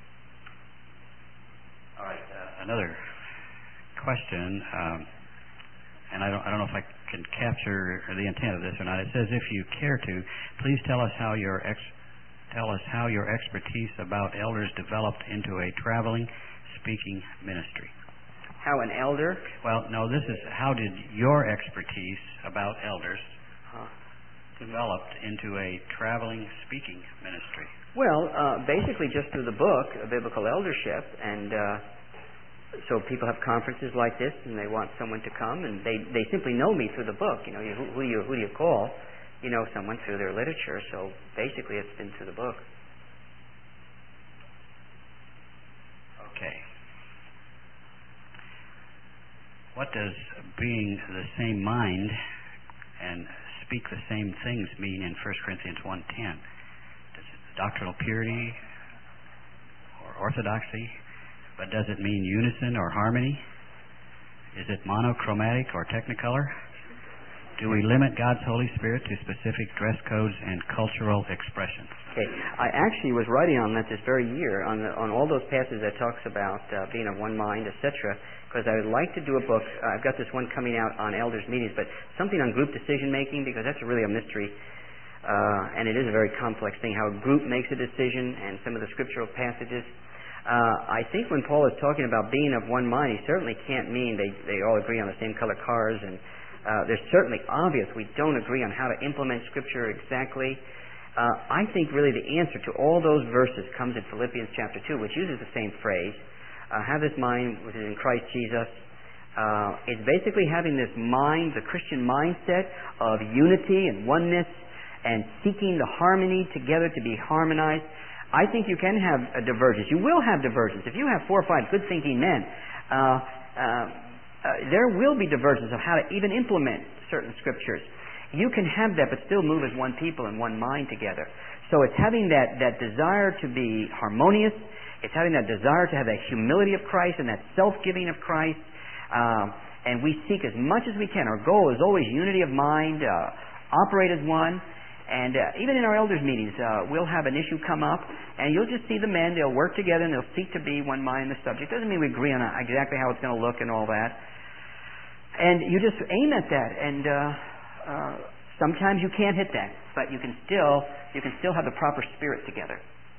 All right, uh, another question, um, and I don't, I don't know if I can capture the intent of this or not. It says, if you care to, please tell us how your ex, tell us how your expertise about elders developed into a traveling speaking ministry. How an elder? Well, no, this is how did your expertise about elders huh. developed into a traveling speaking ministry? Well, uh, basically just through the book, uh, Biblical Eldership, and uh, so people have conferences like this, and they want someone to come, and they, they simply know me through the book. You know, you, who, who do you who do you call? You know someone through their literature. So basically, it's been through the book. Okay. What does being the same mind and speak the same things mean in First Corinthians one ten? Doctrinal purity or orthodoxy, but does it mean unison or harmony? Is it monochromatic or technicolor? Do we limit God's Holy Spirit to specific dress codes and cultural expressions? Okay, I actually was writing on that this very year, on the, on all those passages that talks about uh, being of one mind, et cetera, because I would like to do a book. Uh, I've got this one coming out on elders' meetings, but something on group decision making, because that's really a mystery. Uh, and it is a very complex thing, how a group makes a decision and some of the scriptural passages. Uh, I think when Paul is talking about being of one mind, he certainly can't mean they, they all agree on the same color cars. And uh, there's certainly obvious we don't agree on how to implement Scripture exactly. Uh, I think really the answer to all those verses comes in Philippians chapter two, which uses the same phrase, uh, have this mind which is in Christ Jesus. Uh, it's basically having this mind, the Christian mindset of unity and oneness, and seeking the harmony together to be harmonized. I think you can have a divergence. You will have divergence. If you have four or five good-thinking men, uh, uh, uh, there will be divergence of how to even implement certain scriptures. You can have that, but still move as one people and one mind together. So it's having that, that desire to be harmonious. It's having that desire to have that humility of Christ and that self-giving of Christ. Um, and we seek as much as we can. Our goal is always unity of mind, uh, operate as one. And uh, even in our elders' meetings, uh, we'll have an issue come up, and you'll just see the men. They'll work together, and they'll seek to be one mind in the subject. Doesn't mean we agree on exactly how it's going to look and all that. And you just aim at that, and uh, uh, sometimes you can't hit that, but you can still you can still have the proper spirit together.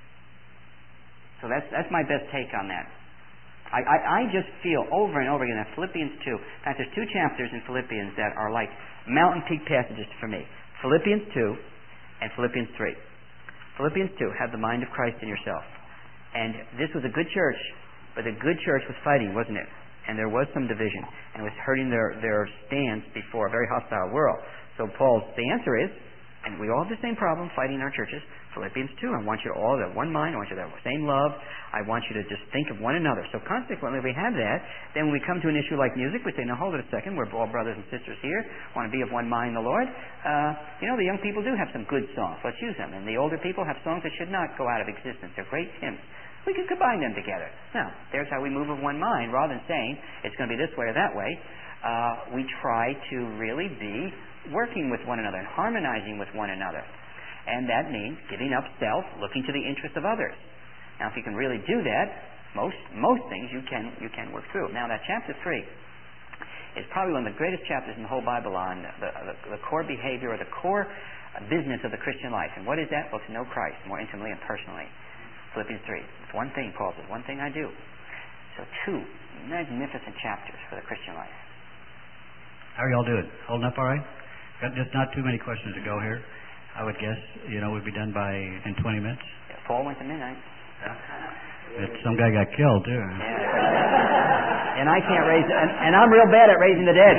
So that's that's my best take on that. I, I, I just feel over and over again that Philippians two. In fact, there's two chapters in Philippians that are like mountain peak passages for me. Philippians two. And Philippians three. Philippians two, have the mind of Christ in yourself. And this was a good church, but the good church was fighting, wasn't it? And there was some division, and it was hurting their, their stance before a very hostile world. So Paul's, the answer is, and we all have the same problem fighting in our churches, Philippians two, I want you to all have one mind, I want you to have the same love, I want you to just think of one another. So consequently, if we have that, then when we come to an issue like music, we say, now hold it a second, we're all brothers and sisters here, want to be of one mind in the Lord. Uh, you know, the young people do have some good songs, let's use them. And the older people have songs that should not go out of existence. They're great hymns. We can combine them together. Now, there's how we move of one mind, rather than saying it's going to be this way or that way. Uh, we try to really be working with one another and harmonizing with one another. And that means giving up self, looking to the interest of others. Now, if you can really do that, most most things you can you can work through. Now, that chapter three is probably one of the greatest chapters in the whole Bible on the, the, the core behavior or the core business of the Christian life. And what is that? Well, to know Christ more intimately and personally. Philippians three. It's one thing, Paul says, one thing I do. So two magnificent chapters for the Christian life. How are y'all doing? Holding up all right? Got just not too many questions to go here. I would guess, you know, we'd be done by in twenty minutes. Yeah, Paul went to midnight. Yeah. But some guy got killed, too. Yeah. And I can't raise, and, and I'm real bad at raising the dead.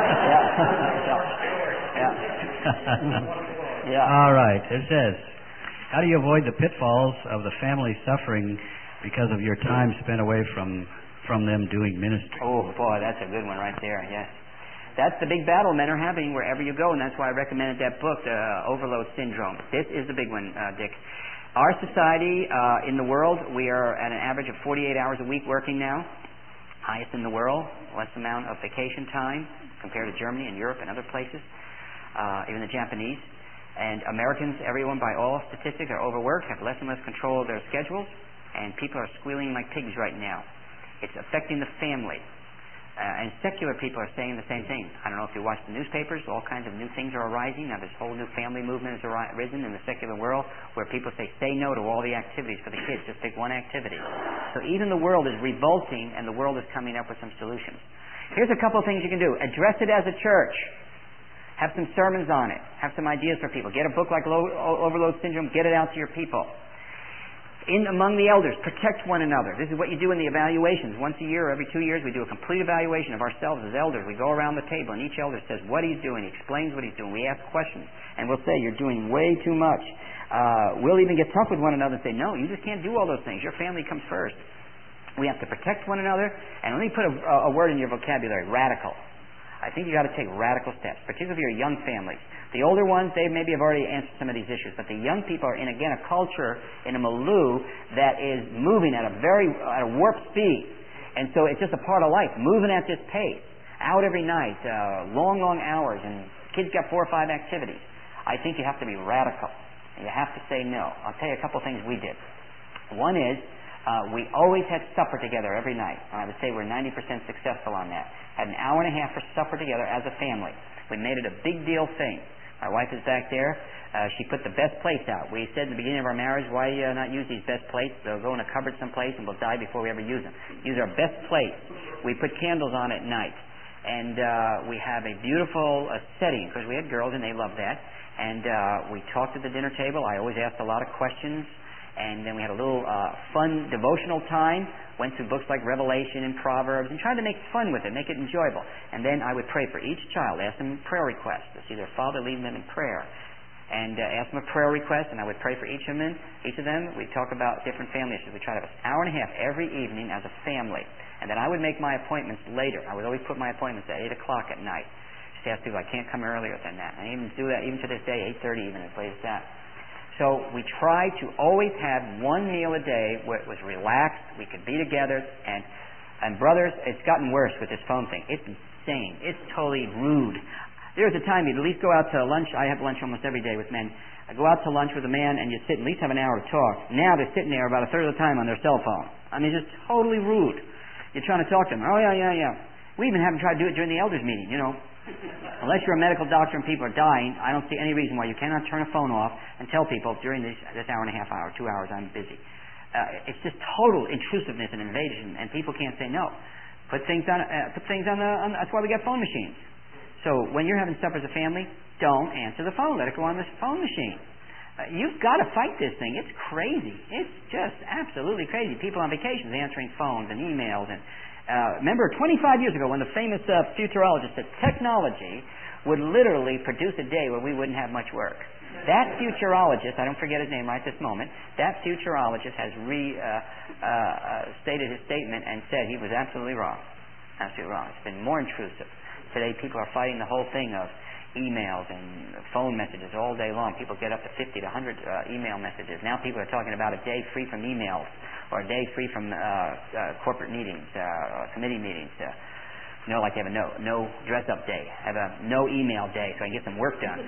Yeah. Yeah. Yeah. All right. It says, how do you avoid the pitfalls of the family suffering because of your time spent away from from them doing ministry? Oh, boy, that's a good one right there, yes. That's the big battle men are having wherever you go, and that's why I recommended that book, uh, Overload Syndrome. This is the big one, uh, Dick. Our society uh, in the world, we are at an average of forty-eight hours a week working now. Highest in the world, less amount of vacation time compared to Germany and Europe and other places, uh, even the Japanese. And Americans, everyone by all statistics, are overworked, have less and less control of their schedules, and people are squealing like pigs right now. It's affecting the family. Uh, and secular people are saying the same thing. I don't know if you watch the newspapers, all kinds of new things are arising. Now this whole new family movement has arisen in the secular world where people say, say no to all the activities for the kids, just pick one activity. So even the world is revolting, and the world is coming up with some solutions. Here's a couple of things you can do. Address it as a church. Have some sermons on it. Have some ideas for people. Get a book like Overload Syndrome. Get it out to your people. In among the elders, protect one another. This is what you do in the evaluations. Once a year or every two years, we do a complete evaluation of ourselves as elders. We go around the table, and each elder says what he's doing. He explains what he's doing. We ask questions, and we'll say, you're doing way too much. Uh, we'll even get tough with one another and say, no, you just can't do all those things. Your family comes first. We have to protect one another. And let me put a, a word in your vocabulary, radical. I think you've got to take radical steps, particularly for your young families. The older ones, they maybe have already answered some of these issues, but the young people are in, again, a culture, in a milieu that is moving at a very, at a warp speed. And so it's just a part of life, moving at this pace. Out every night, uh, long, long hours, and kids got four or five activities. I think you have to be radical. And you have to say no. I'll tell you a couple of things we did. One is, uh, we always had supper together every night. And I would say we're ninety percent successful on that. Had an hour and a half for supper together as a family. We made it a big deal thing. My wife is back there. Uh, she put the best plates out. We said at the beginning of our marriage, why uh, not use these best plates? They'll go in a cupboard someplace and we'll die before we ever use them. Use our best plates. We put candles on at night. And uh, we have a beautiful uh, setting, because we had girls and they loved that. And uh, we talked at the dinner table. I always asked a lot of questions. And then we had a little uh, fun devotional time. Went through books like Revelation and Proverbs and tried to make fun with it, make it enjoyable. And then I would pray for each child, ask them prayer requests to see their father leading them in prayer. And uh, ask them a prayer request, and I would pray for each of them. Each of them, we'd talk about different family issues. We'd try to have an hour and a half every evening as a family. And then I would make my appointments later. I would always put my appointments at eight o'clock at night. Just ask people, I can't come earlier than that. And I even do that even to this day, eight thirty even, as late as that. So we try to always have one meal a day where it was relaxed, we could be together, and and brothers, it's gotten worse with this phone thing. It's insane. It's totally rude. There was a time you'd at least go out to lunch. I have lunch almost every day with men. I go out to lunch with a man and you sit and at least have an hour to talk. Now they're sitting there about a third of the time on their cell phone. I mean, just totally rude. You're trying to talk to them. Oh, yeah, yeah, yeah. We even haven't tried to do it during the elders meeting, you know. Unless you're a medical doctor and people are dying, I don't see any reason why you cannot turn a phone off and tell people during this, this hour and a half hour, two hours, I'm busy. Uh, it's just total intrusiveness and invasion, and people can't say no. Put things on. Uh, put things on the. On, that's why we got phone machines. So when you're having supper as a family, don't answer the phone. Let it go on the phone machine. Uh, you've got to fight this thing. It's crazy. It's just absolutely crazy. People on vacations answering phones and emails. And uh, remember, twenty-five years ago, when the famous uh, futurologist said technology would literally produce a day where we wouldn't have much work. That futurologist, I don't forget his name right this moment, that futurologist has re uh, uh, stated his statement and said he was absolutely wrong. Absolutely wrong. It's been more intrusive. Today people are fighting the whole thing of emails and phone messages all day long. People get up to fifty to one hundred uh, email messages. Now people are talking about a day free from emails or a day free from uh, uh, corporate meetings, uh, or committee meetings. Uh, you know, like they have a no, no dress-up day. Have a no email day so I can get some work done.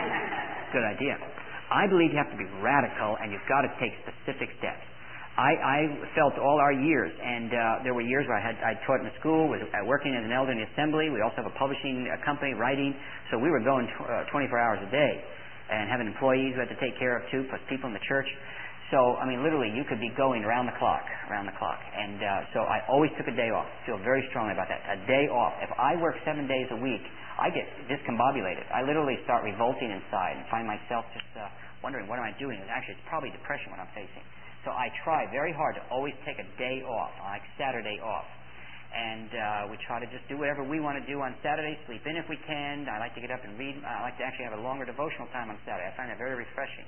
Good idea. I believe you have to be radical and you've got to take specific steps. I, I felt all our years, and uh, there were years where I had I taught in a school, was uh, working as an elder in the assembly. We also have a publishing uh, company, writing, so we were going tw- uh, twenty-four hours a day, and having employees we had to take care of too, plus people in the church. So I mean, literally, you could be going around the clock, around the clock, and uh, so I always took a day off. Feel very strongly about that. A day off. If I work seven days a week, I get discombobulated. I literally start revolting inside and find myself just uh, wondering, what am I doing? And actually, it's probably depression what I'm facing. So I try very hard to always take a day off, like Saturday off. And uh, we try to just do whatever we want to do on Saturday, sleep in if we can. I like to get up and read. I like to actually have a longer devotional time on Saturday. I find that very refreshing.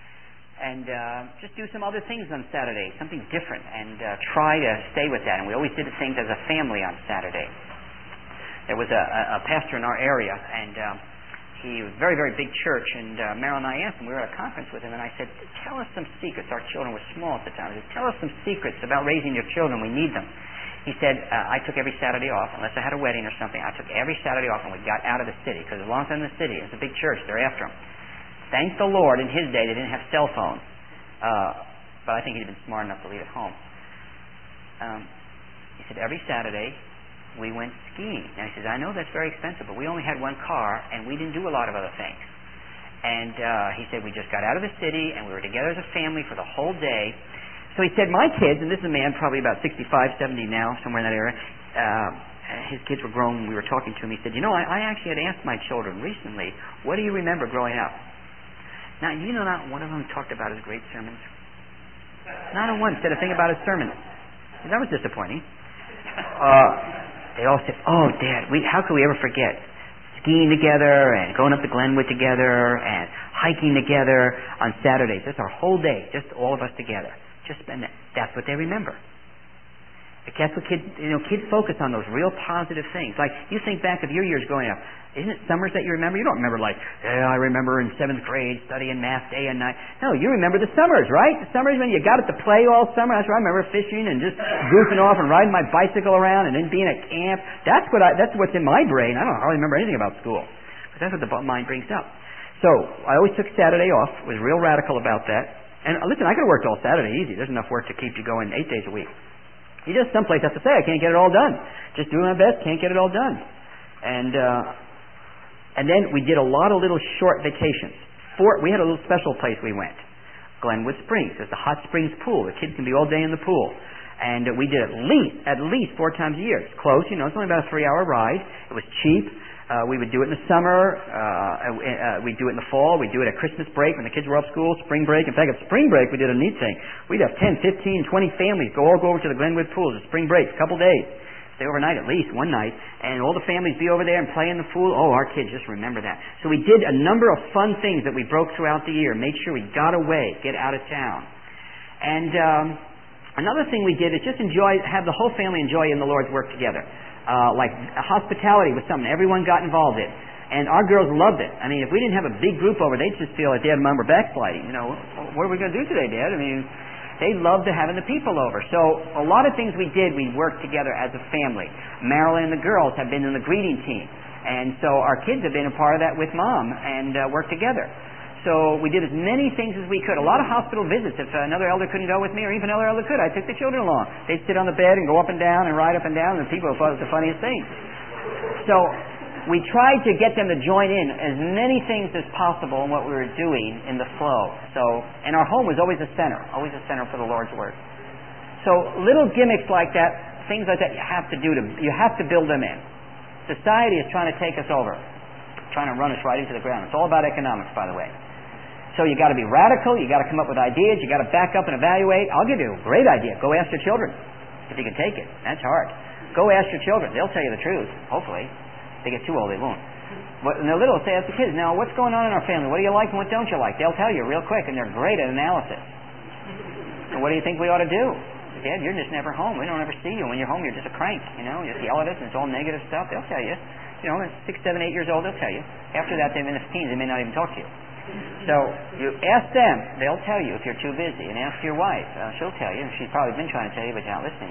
And uh, just do some other things on Saturday, something different, and uh, try to stay with that. And we always did things as a family on Saturday. There was a, a, a pastor in our area, and um, he was a very, very big church, and uh, Marilyn and I asked him, we were at a conference with him, and I said, tell us some secrets. Our children were small at the time. I said, tell us some secrets about raising your children. We need them. He said, uh, I took every Saturday off, unless I had a wedding or something. I took every Saturday off, and we got out of the city, because as long as I'm in the city, it's a big church, they're after him. Thank the Lord, in his day, they didn't have cell phones. Uh, but I think he'd been smart enough to leave at home. Um, he said, every Saturday, we went skiing. Now he says, I know that's very expensive, but we only had one car, and we didn't do a lot of other things. And uh, he said, we just got out of the city, and we were together as a family for the whole day. So he said, my kids, and this is a man probably about sixty-five, seventy now, somewhere in that area, uh, his kids were grown when we were talking to him. He said, you know, I, I actually had asked my children recently, what do you remember growing up? Now, you know, not one of them talked about his great sermons. Not a one said a thing about his sermons. That was disappointing. Uh, they all said, oh, Dad, we, how could we ever forget skiing together and going up to Glenwood together and hiking together on Saturdays. Just our whole day, just all of us together. Just spend that. That's what they remember. That's what kids, you know, kids focus on those real positive things. Like, you think back of your years growing up. Isn't it summers that you remember? You don't remember like, yeah, I remember in seventh grade studying math day and night. No, you remember the summers, right? The summers when you got it to play all summer. That's where I remember fishing and just goofing off and riding my bicycle around and then being at camp. That's what I, that's what's in my brain. I don't hardly remember anything about school. But that's what the mind brings up. So, I always took Saturday off. Was real radical about that. And uh, listen, I could have worked all Saturday easy. There's enough work to keep you going eight days a week. You just someplace have to say, I can't get it all done. Just doing my best, can't get it all done. And uh, and then we did a lot of little short vacations. Four, we had a little special place we went. Glenwood Springs. There's the hot springs pool. The kids can be all day in the pool. And uh, we did at least, at least four times a year. It's close, you know, it's only about a three-hour ride. It was cheap. Uh, we would do it in the summer. Uh, uh, we'd do it in the fall. We'd do it at Christmas break when the kids were off school, spring break. In fact, at spring break, we did a neat thing. We'd have ten, fifteen, twenty families go all go over to the Glenwood pools at spring break, a couple days. Stay overnight at least, one night. And all the families be over there and play in the pool. Oh, our kids just remember that. So we did a number of fun things that we broke throughout the year. Made sure we got away, get out of town. And um, another thing we did is just enjoy, have the whole family enjoy in the Lord's work together. Uh, like hospitality was something everyone got involved in. And our girls loved it. I mean, if we didn't have a big group over, they'd just feel like Dad and Mom were backsliding. You know, what are we going to do today, Dad? I mean, they loved having the people over. So a lot of things we did, we worked together as a family. Marilyn and the girls have been in the greeting team. And so our kids have been a part of that with Mom and uh, worked together. So we did as many things as we could. A lot of hospital visits. If another elder couldn't go with me, or even another elder could, I took the children along. They'd sit on the bed and go up and down and ride up and down, and people thought it was the funniest thing. So we tried to get them to join in as many things as possible in what we were doing in the flow. So, and our home was always a center, always a center for the Lord's Word. So little gimmicks like that, things like that, you have to do to, you have to build them in. Society is trying to take us over, trying to run us right into the ground. It's all about economics, by the way. So you got to be radical. You got to come up with ideas. You got to back up and evaluate. I'll give you a great idea. Go ask your children if you can take it. That's hard. Go ask your children. They'll tell you the truth. Hopefully, if they get too old, they won't. When they're little, say ask the kids. Now, what's going on in our family? What do you like and what don't you like? They'll tell you real quick, and they're great at analysis. And what do you think we ought to do? Dad, you're just never home. We don't ever see you. When you're home, you're just a crank. You know, you just yell at us, and it's all negative stuff. They'll tell you. You know, six, seven, eight years old, they'll tell you. After that, they're in their teens. They may not even talk to you. So you ask them, they'll tell you if you're too busy. And ask your wife, uh, she'll tell you. And she's probably been trying to tell you, but you're not listening.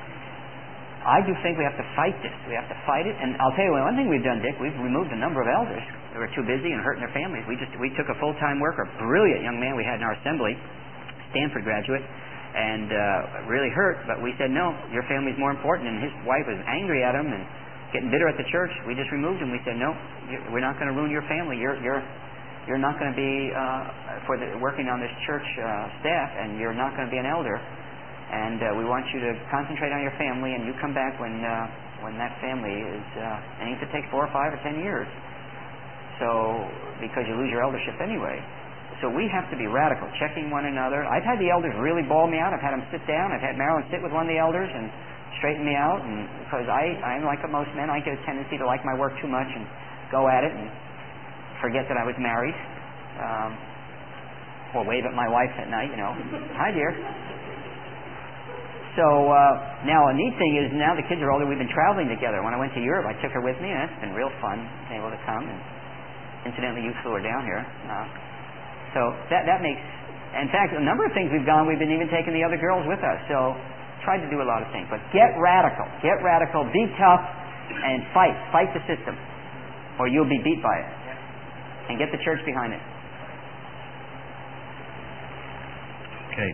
I do think we have to fight this. We have to fight it. And I'll tell you one thing we've done, Dick. We've removed a number of elders who were too busy and hurting their families. We just we took a full-time worker, brilliant young man we had in our assembly, Stanford graduate, and uh, really hurt. But we said, no, your family's more important. And his wife was angry at him and getting bitter at the church. We just removed him. We said, no, we're not going to ruin your family. You're you're You're not going to be uh, for the, working on this church uh, staff, and you're not going to be an elder. And uh, we want you to concentrate on your family, and you come back when uh, when that family is. Uh, and it could take four or five or ten years. So because you lose your eldership anyway. So we have to be radical, checking one another. I've had the elders really bawl me out. I've had them sit down. I've had Marilyn sit with one of the elders and straighten me out. And because I, I'm like most men, I get a tendency to like my work too much and go at it and forget that I was married, um, or wave at my wife at night, you know. Hi, dear. So uh, now a neat thing is now the kids are older. We've been traveling together. When I went to Europe, I took her with me, and it's been real fun being able to come. And incidentally, you flew her down here. Uh, so that that makes. In fact, a number of things we've gone. We've been even taking the other girls with us. So tried to do a lot of things. But get radical. Get radical. Be tough, and fight. Fight the system, or you'll be beat by it. And get the church behind it. Okay.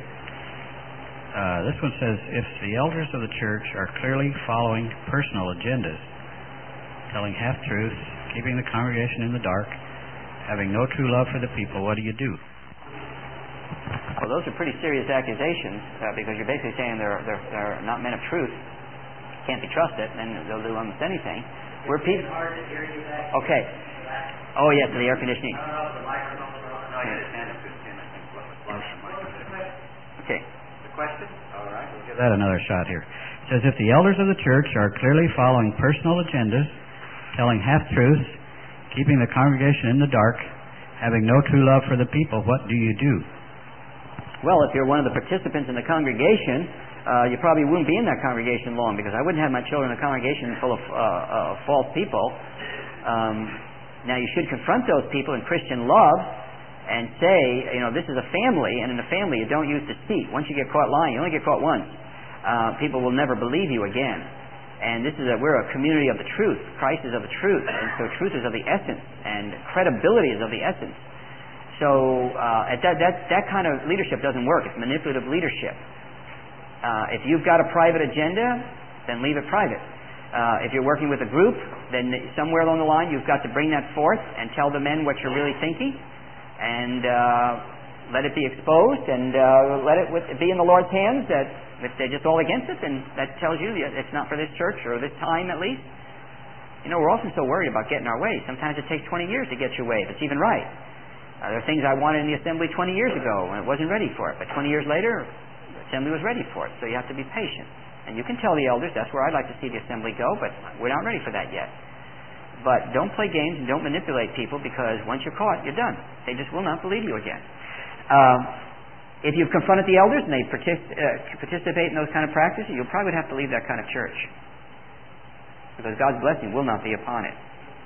Uh, this one says, if the elders of the church are clearly following personal agendas, telling half-truths, keeping the congregation in the dark, having no true love for the people, what do you do? Well, those are pretty serious accusations, uh, because you're basically saying they're, they're, they're not men of truth, can't be trusted, and they'll do almost anything. We're people. It's hard to hear you back. Okay. Oh, yes, the air conditioning. I don't know if the microphone's on. No, you understand it, Christine. I think what was Okay. the question? All right. We'll give that another shot here. It says, if the elders of the church are clearly following personal agendas, telling half-truths, keeping the congregation in the dark, having no true love for the people, what do you do? Well, if you're one of the participants in the congregation, uh, you probably wouldn't be in that congregation long, because I wouldn't have my children in a congregation full of uh, uh, false people. Um, now, you should confront those people in Christian love and say, you know, this is a family, and in a family you don't use deceit. Once you get caught lying, you only get caught once. Uh, people will never believe you again. And this is a, we're a community of the truth. Christ is of the truth, and so truth is of the essence, and credibility is of the essence. So uh, that, that, that kind of leadership doesn't work. It's manipulative leadership. Uh, if you've got a private agenda, then leave it private. Uh, if you're working with a group, then somewhere along the line you've got to bring that forth and tell the men what you're really thinking, and uh, let it be exposed, and uh, let it with, be in the Lord's hands. That if they're just all against it, then that tells you it's not for this church, or this time at least. You know, we're often so worried about getting our way. Sometimes it takes twenty years to get your way, if it's even right. Uh, there are things I wanted in the assembly twenty years ago, and it wasn't ready for it. But twenty years later, the assembly was ready for it. So you have to be patient. And you can tell the elders, that's where I'd like to see the assembly go, but we're not ready for that yet. But don't play games and don't manipulate people, because once you're caught, you're done. They just will not believe you again. Um, if you've confronted the elders and they partic- uh, participate in those kind of practices, you'll probably have to leave that kind of church, because God's blessing will not be upon it.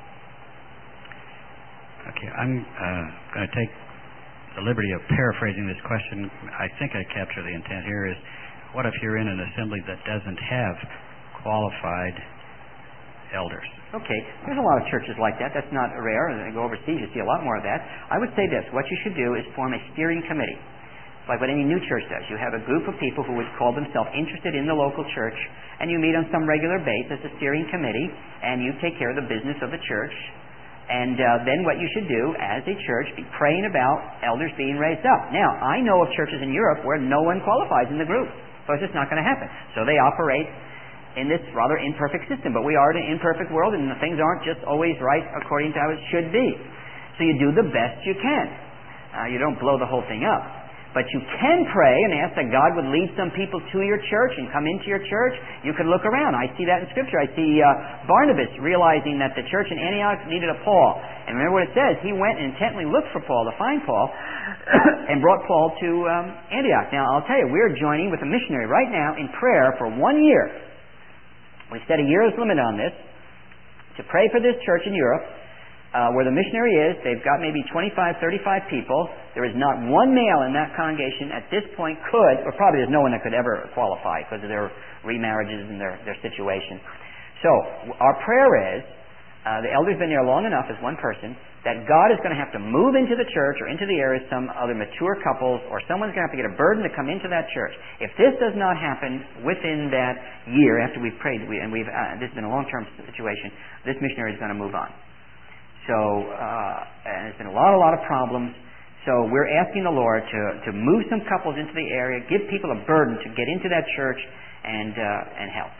Okay, I'm uh, going to take the liberty of paraphrasing this question. I think I capture the intent here is, what if you're in an assembly that doesn't have qualified elders. Okay, there's a lot of churches like that. That's not rare. I go overseas, you see a lot more of that. I would say this: what you should do is form a steering committee, like what any new church does. You have a group of people who would call themselves interested in the local church, and you meet on some regular basis as a steering committee, and you take care of the business of the church. And uh, then what you should do as a church, be praying about elders being raised up. Now, I know of churches in Europe where no one qualifies in the group, so it's just not going to happen. So they operate in this rather imperfect system. But we are in an imperfect world, and things aren't just always right according to how it should be. So you do the best you can. Uh, you don't blow the whole thing up. But you can pray and ask that God would lead some people to your church and come into your church. You could look around. I see that in Scripture. I see uh, Barnabas realizing that the church in Antioch needed a Paul. And remember what it says. He went and intently looked for Paul to find Paul and brought Paul to um, Antioch. Now, I'll tell you, we're joining with a missionary right now in prayer for one year. We set a year's limit on this to pray for this church in Europe. Uh, where the missionary is, they've got maybe twenty-five, thirty-five people. There is not one male in that congregation at this point could, or probably there's no one that could ever qualify because of their remarriages and their, their situation. So, our prayer is, uh, the elder's been there long enough as one person, that God is going to have to move into the church or into the area some other mature couples, or someone's going to have to get a burden to come into that church. If this does not happen within that year after we've prayed, we, and we've uh, this has been a long-term situation, this missionary is going to move on. So, uh, and there's been a lot, a lot of problems. So we're asking the Lord to, to move some couples into the area, give people a burden to get into that church and uh, and help.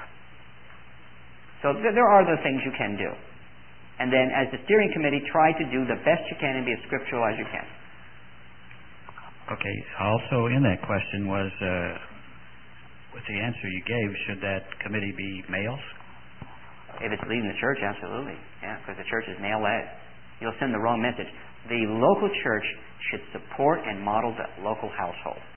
So th- there are other things you can do. And then as the steering committee, try to do the best you can and be as scriptural as you can. Okay, also in that question was, uh, with the answer you gave, should that committee be males? If it's leading the church, absolutely. Yeah, because the church is male-led. You'll send the wrong message. The local church should support and model the local household.